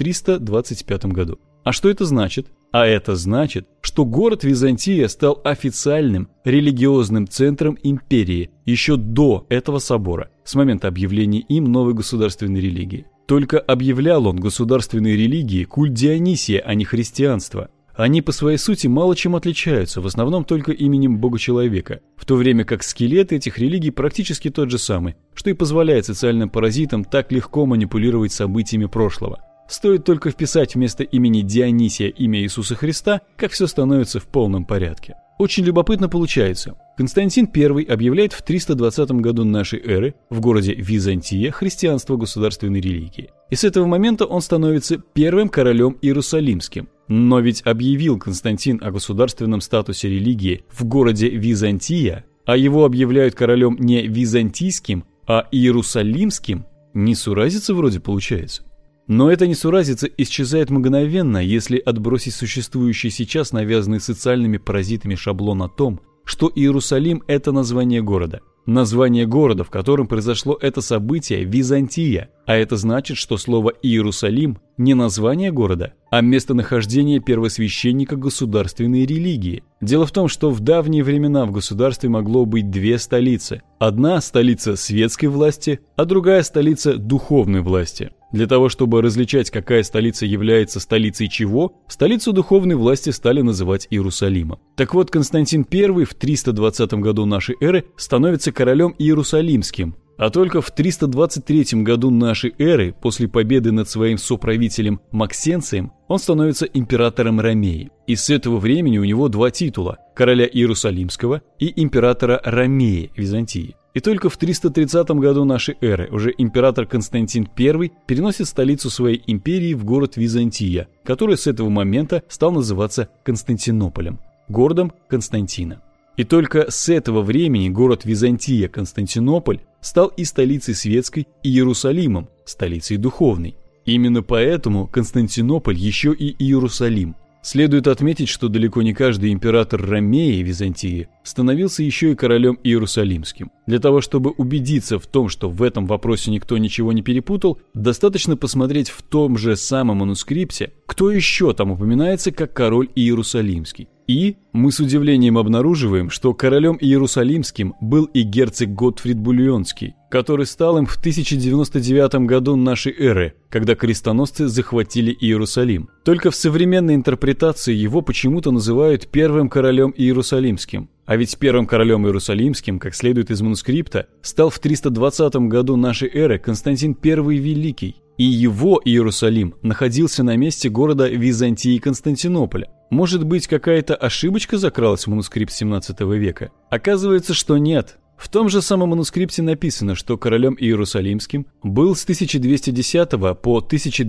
325 году. А что это значит? А это значит, что город Византия стал официальным религиозным центром империи еще до этого собора, с момента объявления им новой государственной религии. Только объявлял он государственной религии культ Дионисия, а не христианство. Они по своей сути мало чем отличаются, в основном только именем Бога-человека, в то время как скелет этих религий практически тот же самый, что и позволяет социальным паразитам так легко манипулировать событиями прошлого. Стоит только вписать вместо имени Дионисия имя Иисуса Христа, как все становится в полном порядке. Очень любопытно получается. Константин I объявляет в 320 году нашей эры в городе Византия христианство государственной религии. И с этого момента он становится первым королем Иерусалимским. Но ведь объявил Константин о государственном статусе религии в городе Византия, а его объявляют королем не византийским, а иерусалимским. Несуразица вроде получается. Но эта несуразица исчезает мгновенно, если отбросить существующий сейчас навязанный социальными паразитами шаблон о том, что Иерусалим – это название города. Название города, в котором произошло это событие – Византия. А это значит, что слово «Иерусалим» не название города, а местонахождение первосвященника государственной религии. Дело в том, что в давние времена в государстве могло быть две столицы. Одна – столица светской власти, а другая – столица духовной власти. Для того, чтобы различать, какая столица является столицей чего, столицу духовной власти стали называть Иерусалимом. Так вот, Константин I в 320 году нашей эры становится королем Иерусалимским, а только в 323 году нашей эры, после победы над своим соправителем Максенцием, он становится императором Ромеи. И с этого времени у него два титула – короля Иерусалимского и императора Ромеи, Византии. И только в 330 году нашей эры уже император Константин I переносит столицу своей империи в город Византия, который с этого момента стал называться Константинополем, городом Константина. И только с этого времени город Византия, Константинополь, стал и столицей светской, и Иерусалимом, столицей духовной. Именно поэтому Константинополь еще и Иерусалим. Следует отметить, что далеко не каждый император Ромеи Византии становился еще и королем Иерусалимским. Для того, чтобы убедиться в том, что в этом вопросе никто ничего не перепутал, достаточно посмотреть в том же самом манускрипте, кто еще там упоминается как король Иерусалимский. И мы с удивлением обнаруживаем, что королем Иерусалимским был и герцог Готфрид Буллионский, который стал им в 1099 году нашей эры, когда крестоносцы захватили Иерусалим. Только в современной интерпретации его почему-то называют первым королем Иерусалимским. А ведь первым королем Иерусалимским, как следует из манускрипта, стал в 320 году нашей эры Константин I Великий. И его Иерусалим находился на месте города Византии и Константинополя. Может быть, какая-то ошибочка закралась в манускрипт 17 века? Оказывается, что нет. В том же самом манускрипте написано, что королем Иерусалимским был с 1210 по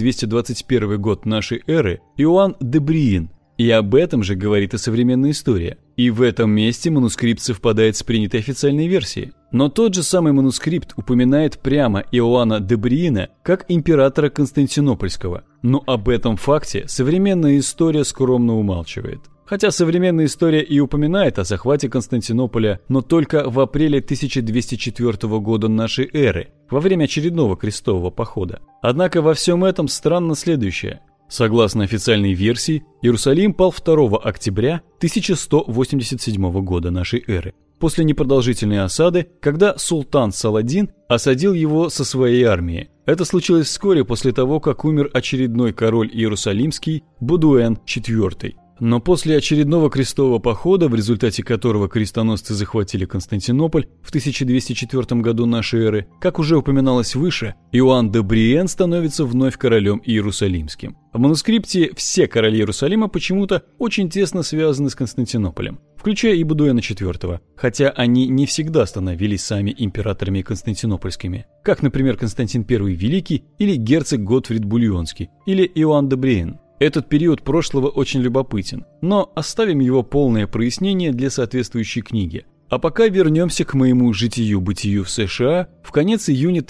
1221 год нашей эры Иоанн Дебриин. И об этом же говорит и современная история. И в этом месте манускрипт совпадает с принятой официальной версией. Но тот же самый манускрипт упоминает прямо Иоанна Дебриина как императора Константинопольского. Но об этом факте современная история скромно умалчивает. Хотя современная история и упоминает о захвате Константинополя, но только в апреле 1204 года нашей эры, во время очередного крестового похода. Однако во всем этом странно следующее. Согласно официальной версии, Иерусалим пал 2 октября 1187 года нашей эры. после непродолжительной осады, когда султан Саладин осадил его со своей армией. Это случилось вскоре после того, как умер очередной король Иерусалимский Бодуэн IV. Но после очередного крестового похода, в результате которого крестоносцы захватили Константинополь в 1204 году нашей эры, как уже упоминалось выше, Иоанн де Бриен становится вновь королем Иерусалимским. В манускрипте все короли Иерусалима почему-то очень тесно связаны с Константинополем, включая и Бодуэна IV, хотя они не всегда становились сами императорами константинопольскими, как, например, Константин I Великий или герцог Готфрид Бульонский или Иоанн де Бриен. Этот период прошлого очень любопытен, но оставим его полное прояснение для соответствующей книги. А пока вернемся к моему житию-бытию в США в конец июня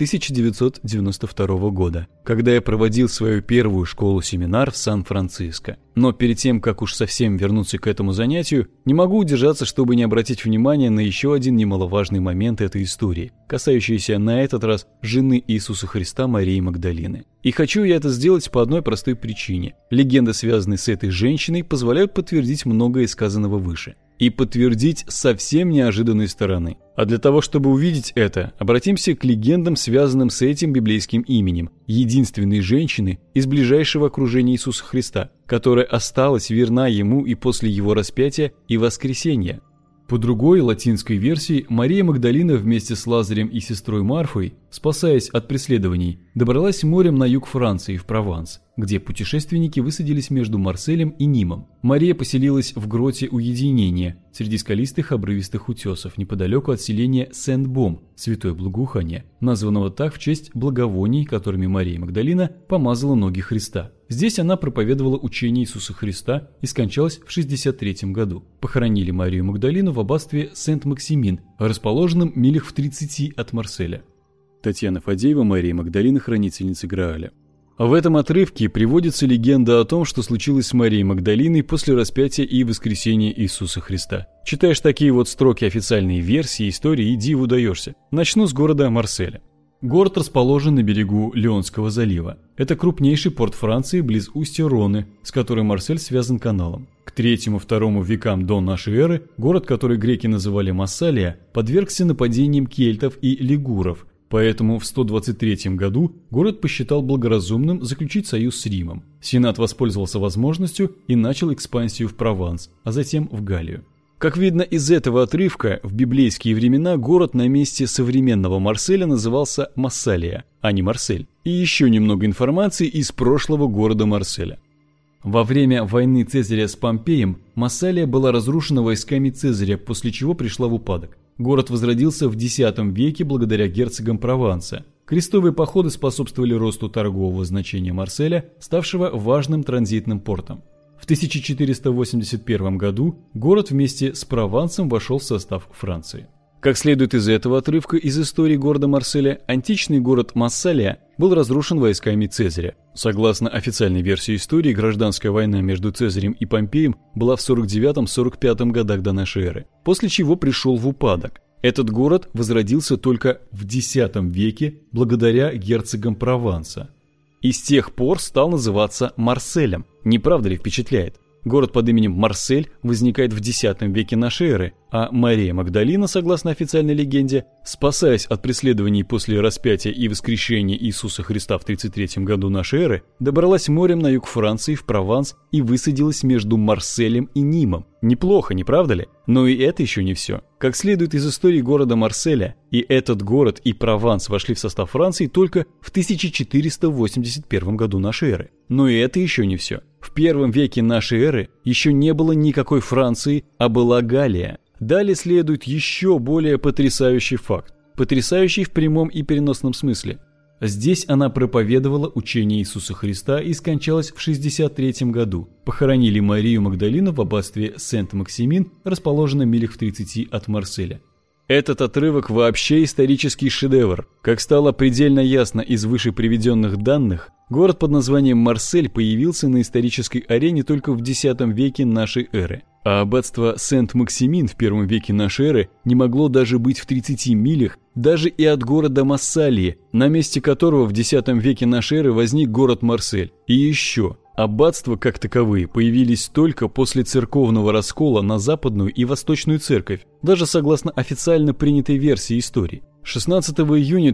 1992 года, когда я проводил свою первую школу-семинар в Сан-Франциско. Но перед тем, как уж совсем вернуться к этому занятию, не могу удержаться, чтобы не обратить внимание на еще один немаловажный момент этой истории, касающийся на этот раз жены Иисуса Христа Марии Магдалины. И хочу я это сделать по одной простой причине. Легенды, связанные с этой женщиной, позволяют подтвердить многое из сказанного выше. И подтвердить с совсем неожиданной стороны. А для того, чтобы увидеть это, обратимся к легендам, связанным с этим библейским именем, единственной женщины из ближайшего окружения Иисуса Христа, которая осталась верна Ему и после Его распятия и воскресения. По другой латинской версии, Мария Магдалина вместе с Лазарем и сестрой Марфой, спасаясь от преследований, добралась морем на юг Франции, в Прованс, где путешественники высадились между Марселем и Нимом. Мария поселилась в гроте уединения, среди скалистых обрывистых утесов, неподалеку от селения Сент-Бом, Святое Благоухание, названного так в честь благовоний, которыми Мария Магдалина помазала ноги Христа. Здесь она проповедовала учение Иисуса Христа и скончалась в 63 году. Похоронили Марию Магдалину в аббатстве Сент-Максимин, расположенном милях в 30 от Марселя. Татьяна Фадеева, Мария Магдалина, хранительница Грааля. В этом отрывке приводится легенда о том, что случилось с Марией Магдалиной после распятия и воскресения Иисуса Христа. Читаешь такие вот строки официальной версии истории и диву даешься. Начну с города Марселя. Город расположен на берегу Лионского залива. Это крупнейший порт Франции близ устья Роны, с которым Марсель связан каналом. К 3-2 векам до нашей эры город, который греки называли Массалия, подвергся нападениям кельтов и лигуров. Поэтому в 123 году город посчитал благоразумным заключить союз с Римом. Сенат воспользовался возможностью и начал экспансию в Прованс, а затем в Галлию. Как видно из этого отрывка, в библейские времена город на месте современного Марселя назывался Массалия, а не Марсель. И еще немного информации из прошлого города Марселя. Во время войны Цезаря с Помпеем Массалия была разрушена войсками Цезаря, после чего пришла в упадок. Город возродился в X веке благодаря герцогам Прованса. Крестовые походы способствовали росту торгового значения Марселя, ставшего важным транзитным портом. В 1481 году город вместе с Провансом вошел в состав Франции. Как следует из этого отрывка из истории города Марселя, античный город Массалия был разрушен войсками Цезаря. Согласно официальной версии истории, гражданская война между Цезарем и Помпеем была в 49-45 годах до нашей эры, после чего пришел в упадок. Этот город возродился только в X веке благодаря герцогам Прованса. И с тех пор стал называться Марселем. Не правда ли впечатляет? Город под именем Марсель возникает в X веке нашей эры, а Мария Магдалина, согласно официальной легенде, спасаясь от преследований после распятия и воскрешения Иисуса Христа в 33 году нашей эры, добралась морем на юг Франции, в Прованс и высадилась между Марселем и Нимом. Неплохо, не правда ли? Но и это еще не все. Как следует из истории города Марселя, и этот город, и Прованс вошли в состав Франции только в 1481 году нашей эры. Но и это еще не все. В первом веке нашей эры еще не было никакой Франции, а была Галлия. Далее следует еще более потрясающий факт. Потрясающий в прямом и переносном смысле. Здесь она проповедовала учение Иисуса Христа и скончалась в 63 году. Похоронили Марию Магдалину в аббатстве Сент-Максимин, расположенном милях в 30 от Марселя. Этот отрывок вообще исторический шедевр. Как стало предельно ясно из выше приведенных данных, город под названием Марсель появился на исторической арене только в X веке нашей эры. А аббатство Сент-Максимин в первом веке нашей эры не могло даже быть в 30 милях даже и от города Массалии, на месте которого в X веке нашей эры возник город Марсель. И еще, Аббатства, как таковые, появились только после церковного раскола на Западную и Восточную церковь, даже согласно официально принятой версии истории. 16 июня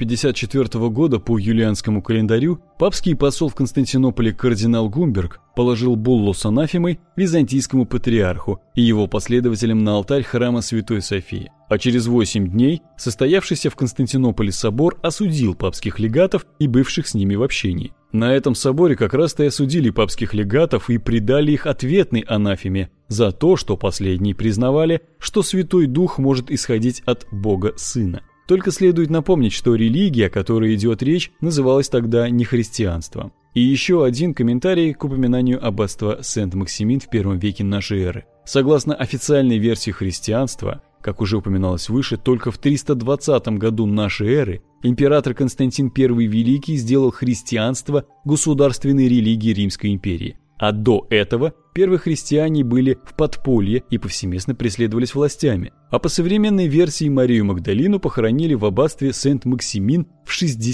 1054 года по юлианскому календарю папский посол в Константинополе кардинал Гумберг положил буллу с анафемой византийскому патриарху и его последователям на алтарь храма Святой Софии. А через 8 дней состоявшийся в Константинополе собор осудил папских легатов и бывших с ними в общении. На этом соборе как раз-то и осудили папских легатов и предали их ответной анафеме за то, что последние признавали, что Святой Дух может исходить от Бога Сына. Только следует напомнить, что религия, о которой идет речь, называлась тогда не христианством. И еще один комментарий к упоминанию аббатства Сент-Максимин в первом веке нашей эры. Согласно официальной версии христианства, как уже упоминалось выше, только в 320 году нашей эры император Константин I Великий сделал христианство государственной религией Римской империи. А до этого первые христиане были в подполье и повсеместно преследовались властями. А по современной версии Марию Магдалину похоронили в аббатстве Сент-Максимин в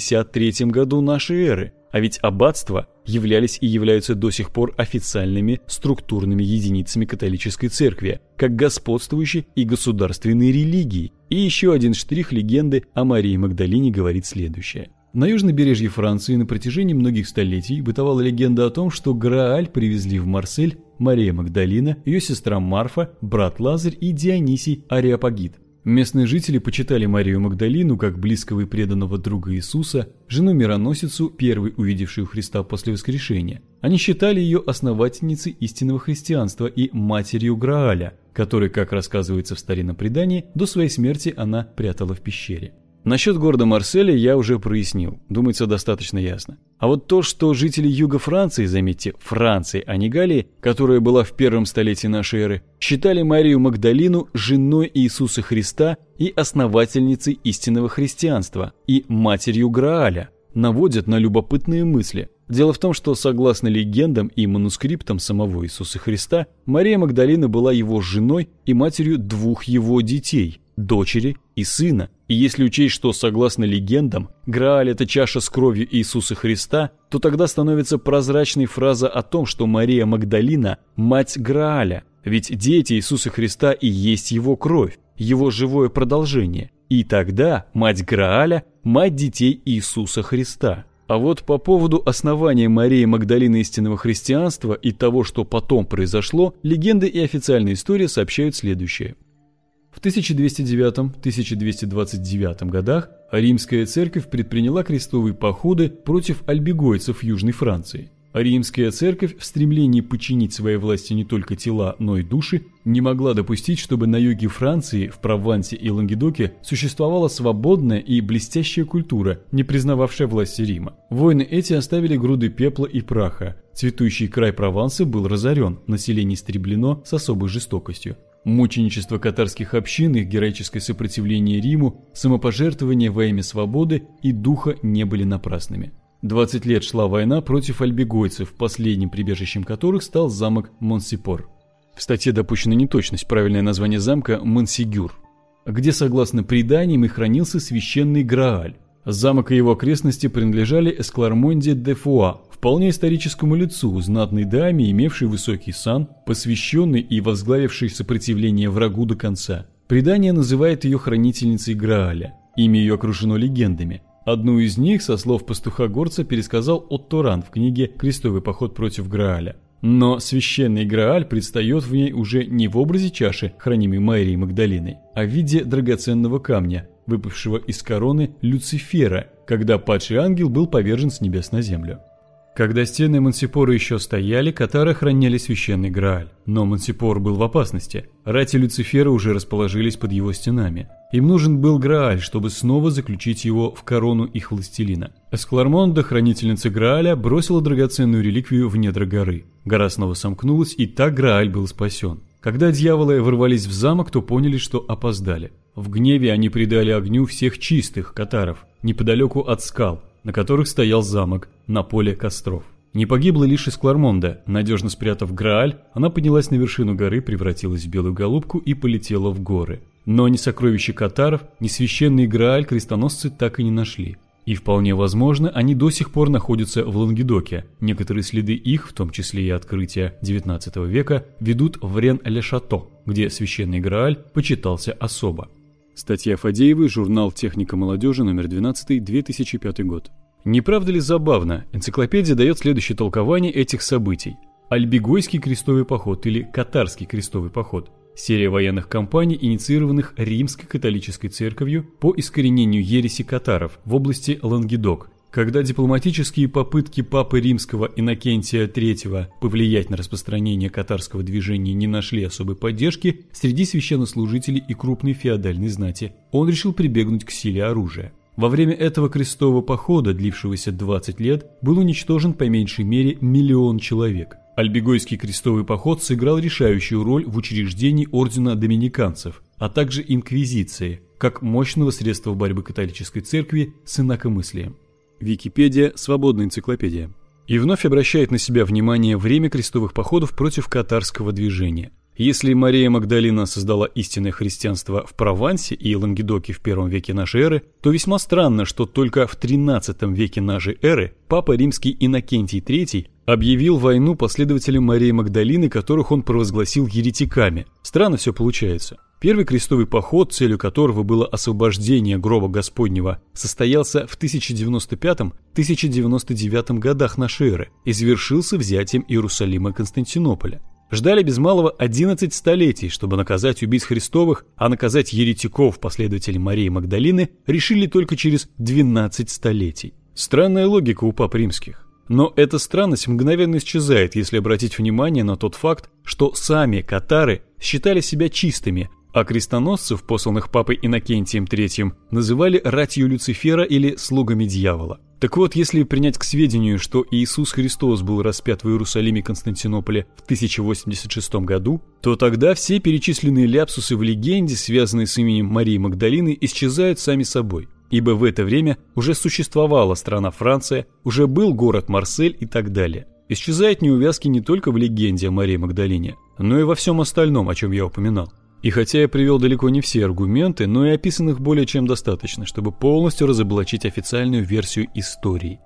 63 году нашей эры. А ведь аббатства являлись и являются до сих пор официальными структурными единицами католической церкви, как господствующей и государственной религии. И еще один штрих легенды о Марии Магдалине говорит следующее. На южном побережье Франции на протяжении многих столетий бытовала легенда о том, что Грааль привезли в Марсель Мария Магдалина, ее сестра Марфа, брат Лазарь и Дионисий Ареопагит. Местные жители почитали Марию Магдалину как близкого и преданного друга Иисуса, жену-мироносицу, первой увидевшую Христа после воскрешения. Они считали ее основательницей истинного христианства и матерью Грааля, который, как рассказывается в старинном предании, до своей смерти она прятала в пещере. Насчет города Марселя я уже прояснил, думается, достаточно ясно. А вот то, что жители юга Франции, заметьте, Франции, а не Галлии, которая была в первом столетии нашей эры, считали Марию Магдалину женой Иисуса Христа и основательницей истинного христианства и матерью Грааля, наводят на любопытные мысли. Дело в том, что, согласно легендам и манускриптам самого Иисуса Христа, Мария Магдалина была его женой и матерью двух его детей – дочери и сына. И если учесть, что, согласно легендам, Грааль – это чаша с кровью Иисуса Христа, то тогда становится прозрачной фраза о том, что Мария Магдалина – мать Грааля, ведь дети Иисуса Христа и есть его кровь, его живое продолжение. И тогда мать Грааля – мать детей Иисуса Христа. А вот по поводу основания Марии Магдалины истинного христианства и того, что потом произошло, легенды и официальная история сообщают следующее. В 1209-1229 годах Римская церковь предприняла крестовые походы против альбегойцев Южной Франции. Римская церковь в стремлении подчинить своей власти не только тела, но и души, не могла допустить, чтобы на юге Франции, в Провансе и Лангедоке существовала свободная и блестящая культура, не признававшая власти Рима. Войны эти оставили груды пепла и праха. Цветущий край Прованса был разорен, население истреблено с особой жестокостью. Мученичество катарских общин, их героическое сопротивление Риму, самопожертвование во имя свободы и духа не были напрасными. 20 лет шла война против альбегойцев, последним прибежищем которых стал замок Монсипор. В статье допущена неточность, правильное название замка – Монсигюр, где, согласно преданиям, и хранился священный Грааль. Замок и его окрестности принадлежали Эсклармонде де Фуа, вполне историческому лицу, знатной даме, имевшей высокий сан, посвященной и возглавившей сопротивление врагу до конца. Предание называет ее хранительницей Грааля. Имя ее окружено легендами. Одну из них, со слов пастуха-горца, пересказал Отто Ран в книге «Крестовый поход против Грааля». Но священный Грааль предстает в ней уже не в образе чаши, хранимой Марией Магдалиной, а в виде драгоценного камня, выпавшего из короны Люцифера, когда падший ангел был повержен с небес на землю. Когда стены Монсипора еще стояли, катары охраняли священный Грааль. Но Монсипор был в опасности. Рати Люцифера уже расположились под его стенами. Им нужен был Грааль, чтобы снова заключить его в корону их властелина. Эсклармонда, хранительница Грааля, бросила драгоценную реликвию в недра горы. Гора снова сомкнулась, и так Грааль был спасен. Когда дьяволы ворвались в замок, то поняли, что опоздали. В гневе они предали огню всех чистых катаров, неподалеку от скал, на которых стоял замок, на поле костров. Не погибла лишь Эсклармонда. Надежно спрятав Грааль, она поднялась на вершину горы, превратилась в белую голубку и полетела в горы. Но ни сокровища катаров, ни священный Грааль крестоносцы так и не нашли. И вполне возможно, они до сих пор находятся в Лангедоке. Некоторые следы их, в том числе и открытия XIX века, ведут в Рен-ле-Шато, где священный Грааль почитался особо. Статья Фадеевой, журнал «Техника молодежи», номер 12, 2005 год. Не правда ли забавно? Энциклопедия дает следующее толкование этих событий. Альбегойский крестовый поход или Катарский крестовый поход – серия военных кампаний, инициированных Римской католической церковью по искоренению ереси катаров в области Лангедок, когда дипломатические попытки папы римского Иннокентия III повлиять на распространение катарского движения не нашли особой поддержки среди священнослужителей и крупной феодальной знати, он решил прибегнуть к силе оружия. Во время этого крестового похода, длившегося 20 лет, был уничтожен по меньшей мере 1 миллион человек. Альбегойский крестовый поход сыграл решающую роль в учреждении ордена доминиканцев, а также инквизиции, как мощного средства борьбы католической церкви с инакомыслием. Википедия, свободная энциклопедия. И вновь обращает на себя внимание время крестовых походов против катарского движения. Если Мария Магдалина создала истинное христианство в Провансе и Лангедоке в I веке нашей эры, то весьма странно, что только в XIII веке нашей эры папа римский Иннокентий III объявил войну последователям Марии Магдалины, которых он провозгласил еретиками. Странно все получается. Первый крестовый поход, целью которого было освобождение гроба Господнего, состоялся в 1095-1099 годах нашей эры и завершился взятием Иерусалима и Константинополя. Ждали без малого 11 столетий, чтобы наказать убийц Христовых, а наказать еретиков, последователей Марии Магдалины, решили только через 12 столетий. Странная логика у пап римских. Но эта странность мгновенно исчезает, если обратить внимание на тот факт, что сами катары считали себя чистыми, а крестоносцев, посланных папой Иннокентием III, называли ратью Люцифера или слугами дьявола. Так вот, если принять к сведению, что Иисус Христос был распят в Иерусалиме и Константинополе в 1086 году, то тогда все перечисленные ляпсусы в легенде, связанные с именем Марии Магдалины, исчезают сами собой. Ибо в это время уже существовала страна Франция, уже был город Марсель и так далее. Исчезают неувязки не только в легенде о Марии Магдалине, но и во всем остальном, о чем я упоминал. И хотя я привел далеко не все аргументы, но и описанных более чем достаточно, чтобы полностью разоблачить официальную версию истории.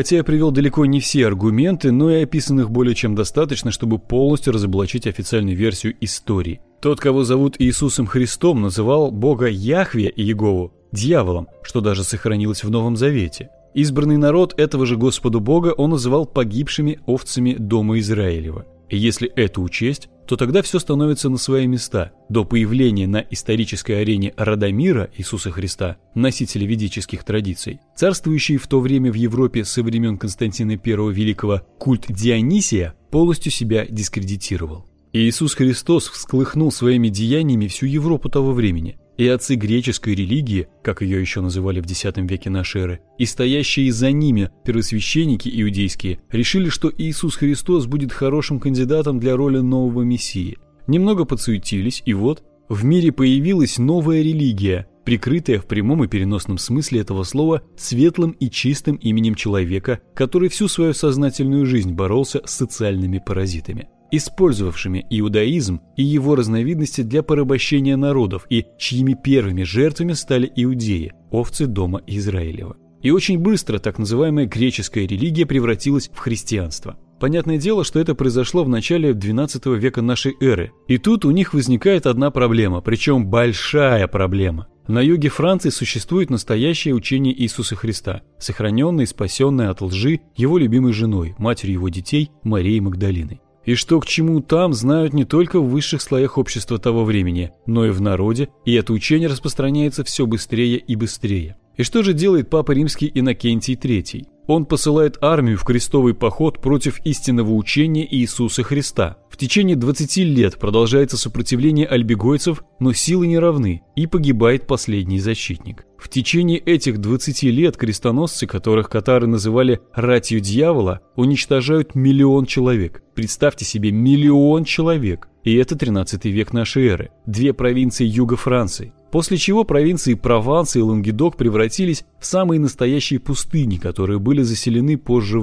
Тот, кого зовут Иисусом Христом, называл Бога Яхве и Иегову дьяволом, что даже сохранилось в Новом Завете. Избранный народ этого же Господу Бога он называл погибшими овцами дома Израилева. И если это учесть, то тогда все становится на свои места. До появления на исторической арене Радомира Иисуса Христа, носителя ведических традиций, царствующий в то время в Европе со времен Константина I Великого культ Дионисия полностью себя дискредитировал. И Иисус Христос всколыхнул своими деяниями всю Европу того времени. И отцы греческой религии, как ее еще называли в X веке нашей эры, и стоящие за ними первосвященники иудейские, решили, что Иисус Христос будет хорошим кандидатом для роли нового Мессии. Немного подсуетились, и вот в мире появилась новая религия, прикрытая в прямом и переносном смысле этого слова светлым и чистым именем человека, который всю свою сознательную жизнь боролся с социальными паразитами, использовавшими иудаизм и его разновидности для порабощения народов и чьими первыми жертвами стали иудеи, овцы дома Израилева. И очень быстро так называемая греческая религия превратилась в христианство. Понятное дело, что это произошло в начале XII века нашей эры. И тут у них возникает одна проблема, причем большая проблема. На юге Франции существует настоящее учение Иисуса Христа, сохраненное и спасенное от лжи его любимой женой, матерью его детей Марией Магдалиной. И что к чему там, знают не только в высших слоях общества того времени, но и в народе, и это учение распространяется все быстрее и быстрее. И что же делает папа римский Иннокентий III? Он посылает армию в крестовый поход против истинного учения Иисуса Христа. В течение 20 лет продолжается сопротивление альбегойцев, но силы не равны, и погибает последний защитник. В течение этих 20 лет крестоносцы, которых катары называли «ратью дьявола», уничтожают 1 миллион человек. Представьте себе, 1 миллион человек. И это 13 век нашей эры. 2 провинции юга Франции. После чего провинции Прованс и Лангедок превратились в самые настоящие пустыни, которые были заселены позже вновь.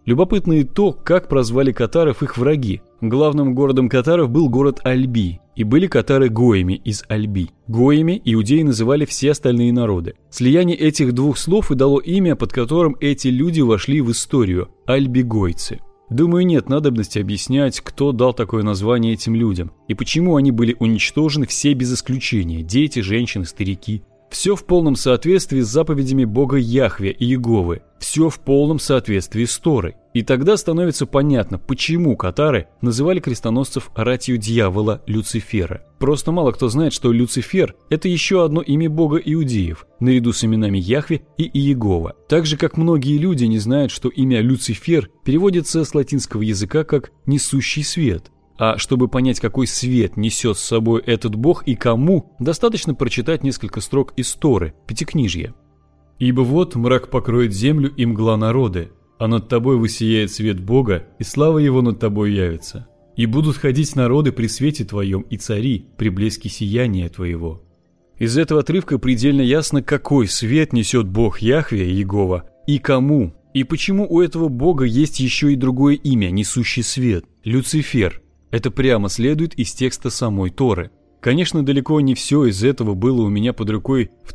Любопытно и то, как прозвали катаров их враги. Главным городом катаров был город Альби, и были катары гоями из Альби. Гоями иудеи называли все остальные народы. Слияние этих двух слов и дало имя, под которым эти люди вошли в историю – альбигойцы. Думаю, нет надобности объяснять, кто дал такое название этим людям, и почему они были уничтожены все без исключения – дети, женщины, старики. Все в полном соответствии с заповедями Бога Яхве и Иеговы. Все в полном соответствии с Торой. И тогда становится понятно, почему катары называли крестоносцев ратью дьявола Люцифера. Просто мало кто знает, что Люцифер – это еще одно имя Бога иудеев, наряду с именами Яхве и Иегова. Так же, как многие люди не знают, что имя Люцифер переводится с латинского языка как «несущий свет». А чтобы понять, какой свет несет с собой этот Бог и кому, достаточно прочитать несколько строк из Торы, Пятикнижья. «Ибо вот мрак покроет землю и мгла народы, а над тобой воссияет свет Бога, и слава Его над тобой явится. И будут ходить народы при свете твоем, и цари при блеске сияния твоего». Из этого отрывка предельно ясно, какой свет несет Бог Яхве, Иегова, и кому, и почему у этого Бога есть еще и другое имя, несущий свет – Люцифер. Это прямо следует из текста самой Торы. Конечно, далеко не все из этого было у меня под рукой в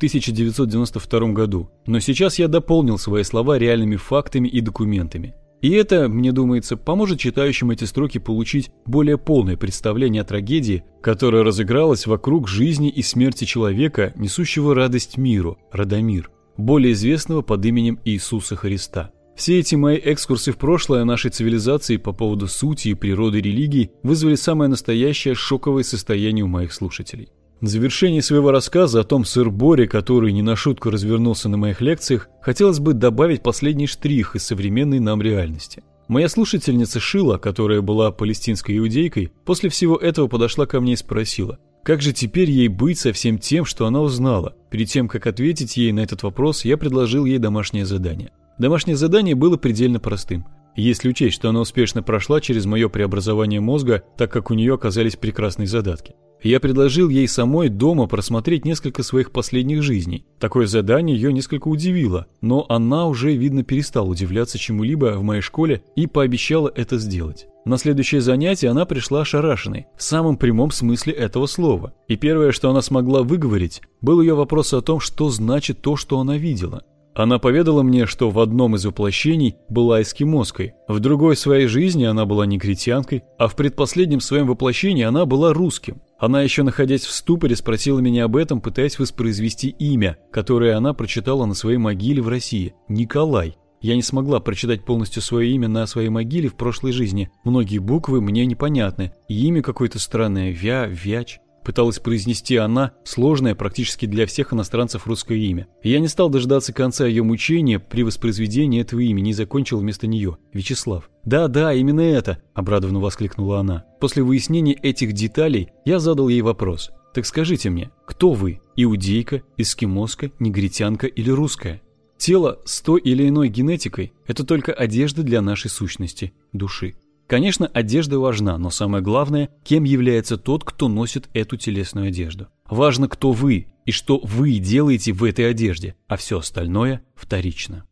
1992 году, но сейчас я дополнил свои слова реальными фактами и документами. И это, мне думается, поможет читающим эти строки получить более полное представление о трагедии, которая разыгралась вокруг жизни и смерти человека, несущего радость миру, Радомир, более известного под именем Иисуса Христа. Все эти мои экскурсы в прошлое нашей цивилизации по поводу сути и природы религии вызвали самое настоящее шоковое состояние у моих слушателей. В завершении своего рассказа о том сыр-боре, который не на шутку развернулся на моих лекциях, хотелось бы добавить последний штрих из современной нам реальности. Моя слушательница Шила, которая была палестинской иудейкой, после всего этого подошла ко мне и спросила, как же теперь ей быть со всем тем, что она узнала. Перед тем, как ответить ей на этот вопрос, я предложил ей домашнее задание. Домашнее задание было предельно простым. Если учесть, что она успешно прошла через мое преобразование мозга, так как у нее оказались прекрасные задатки. Я предложил ей самой дома просмотреть несколько своих последних жизней. Такое задание ее несколько удивило, но она уже, видно, перестала удивляться чему-либо в моей школе и пообещала это сделать. На следующее занятие она пришла ошарашенной, в самом прямом смысле этого слова. И первое, что она смогла выговорить, был ее вопрос о том, что значит то, что она видела. Она поведала мне, что в одном из воплощений была эскимоской, в другой своей жизни она была негритянкой, а в предпоследнем своем воплощении она была русским. Она еще, находясь в ступоре, спросила меня об этом, пытаясь воспроизвести имя, которое она прочитала на своей могиле в России – Николай. Я не смогла прочитать полностью свое имя на своей могиле в прошлой жизни. Многие буквы мне непонятны, и имя какое-то странное – Вяч. Пыталась произнести она сложное практически для всех иностранцев русское имя. Я не стал дожидаться конца ее мучения при воспроизведении этого имени и закончил вместо нее. Вячеслав. «Да, именно это!» – обрадованно воскликнула она. После выяснения этих деталей я задал ей вопрос. «Так скажите мне, кто вы? Иудейка, эскимоска, негритянка или русская?» Тело с той или иной генетикой – это только одежда для нашей сущности, души. Конечно, одежда важна, но самое главное, кем является тот, кто носит эту телесную одежду. Важно, кто вы и что вы делаете в этой одежде, а все остальное вторично.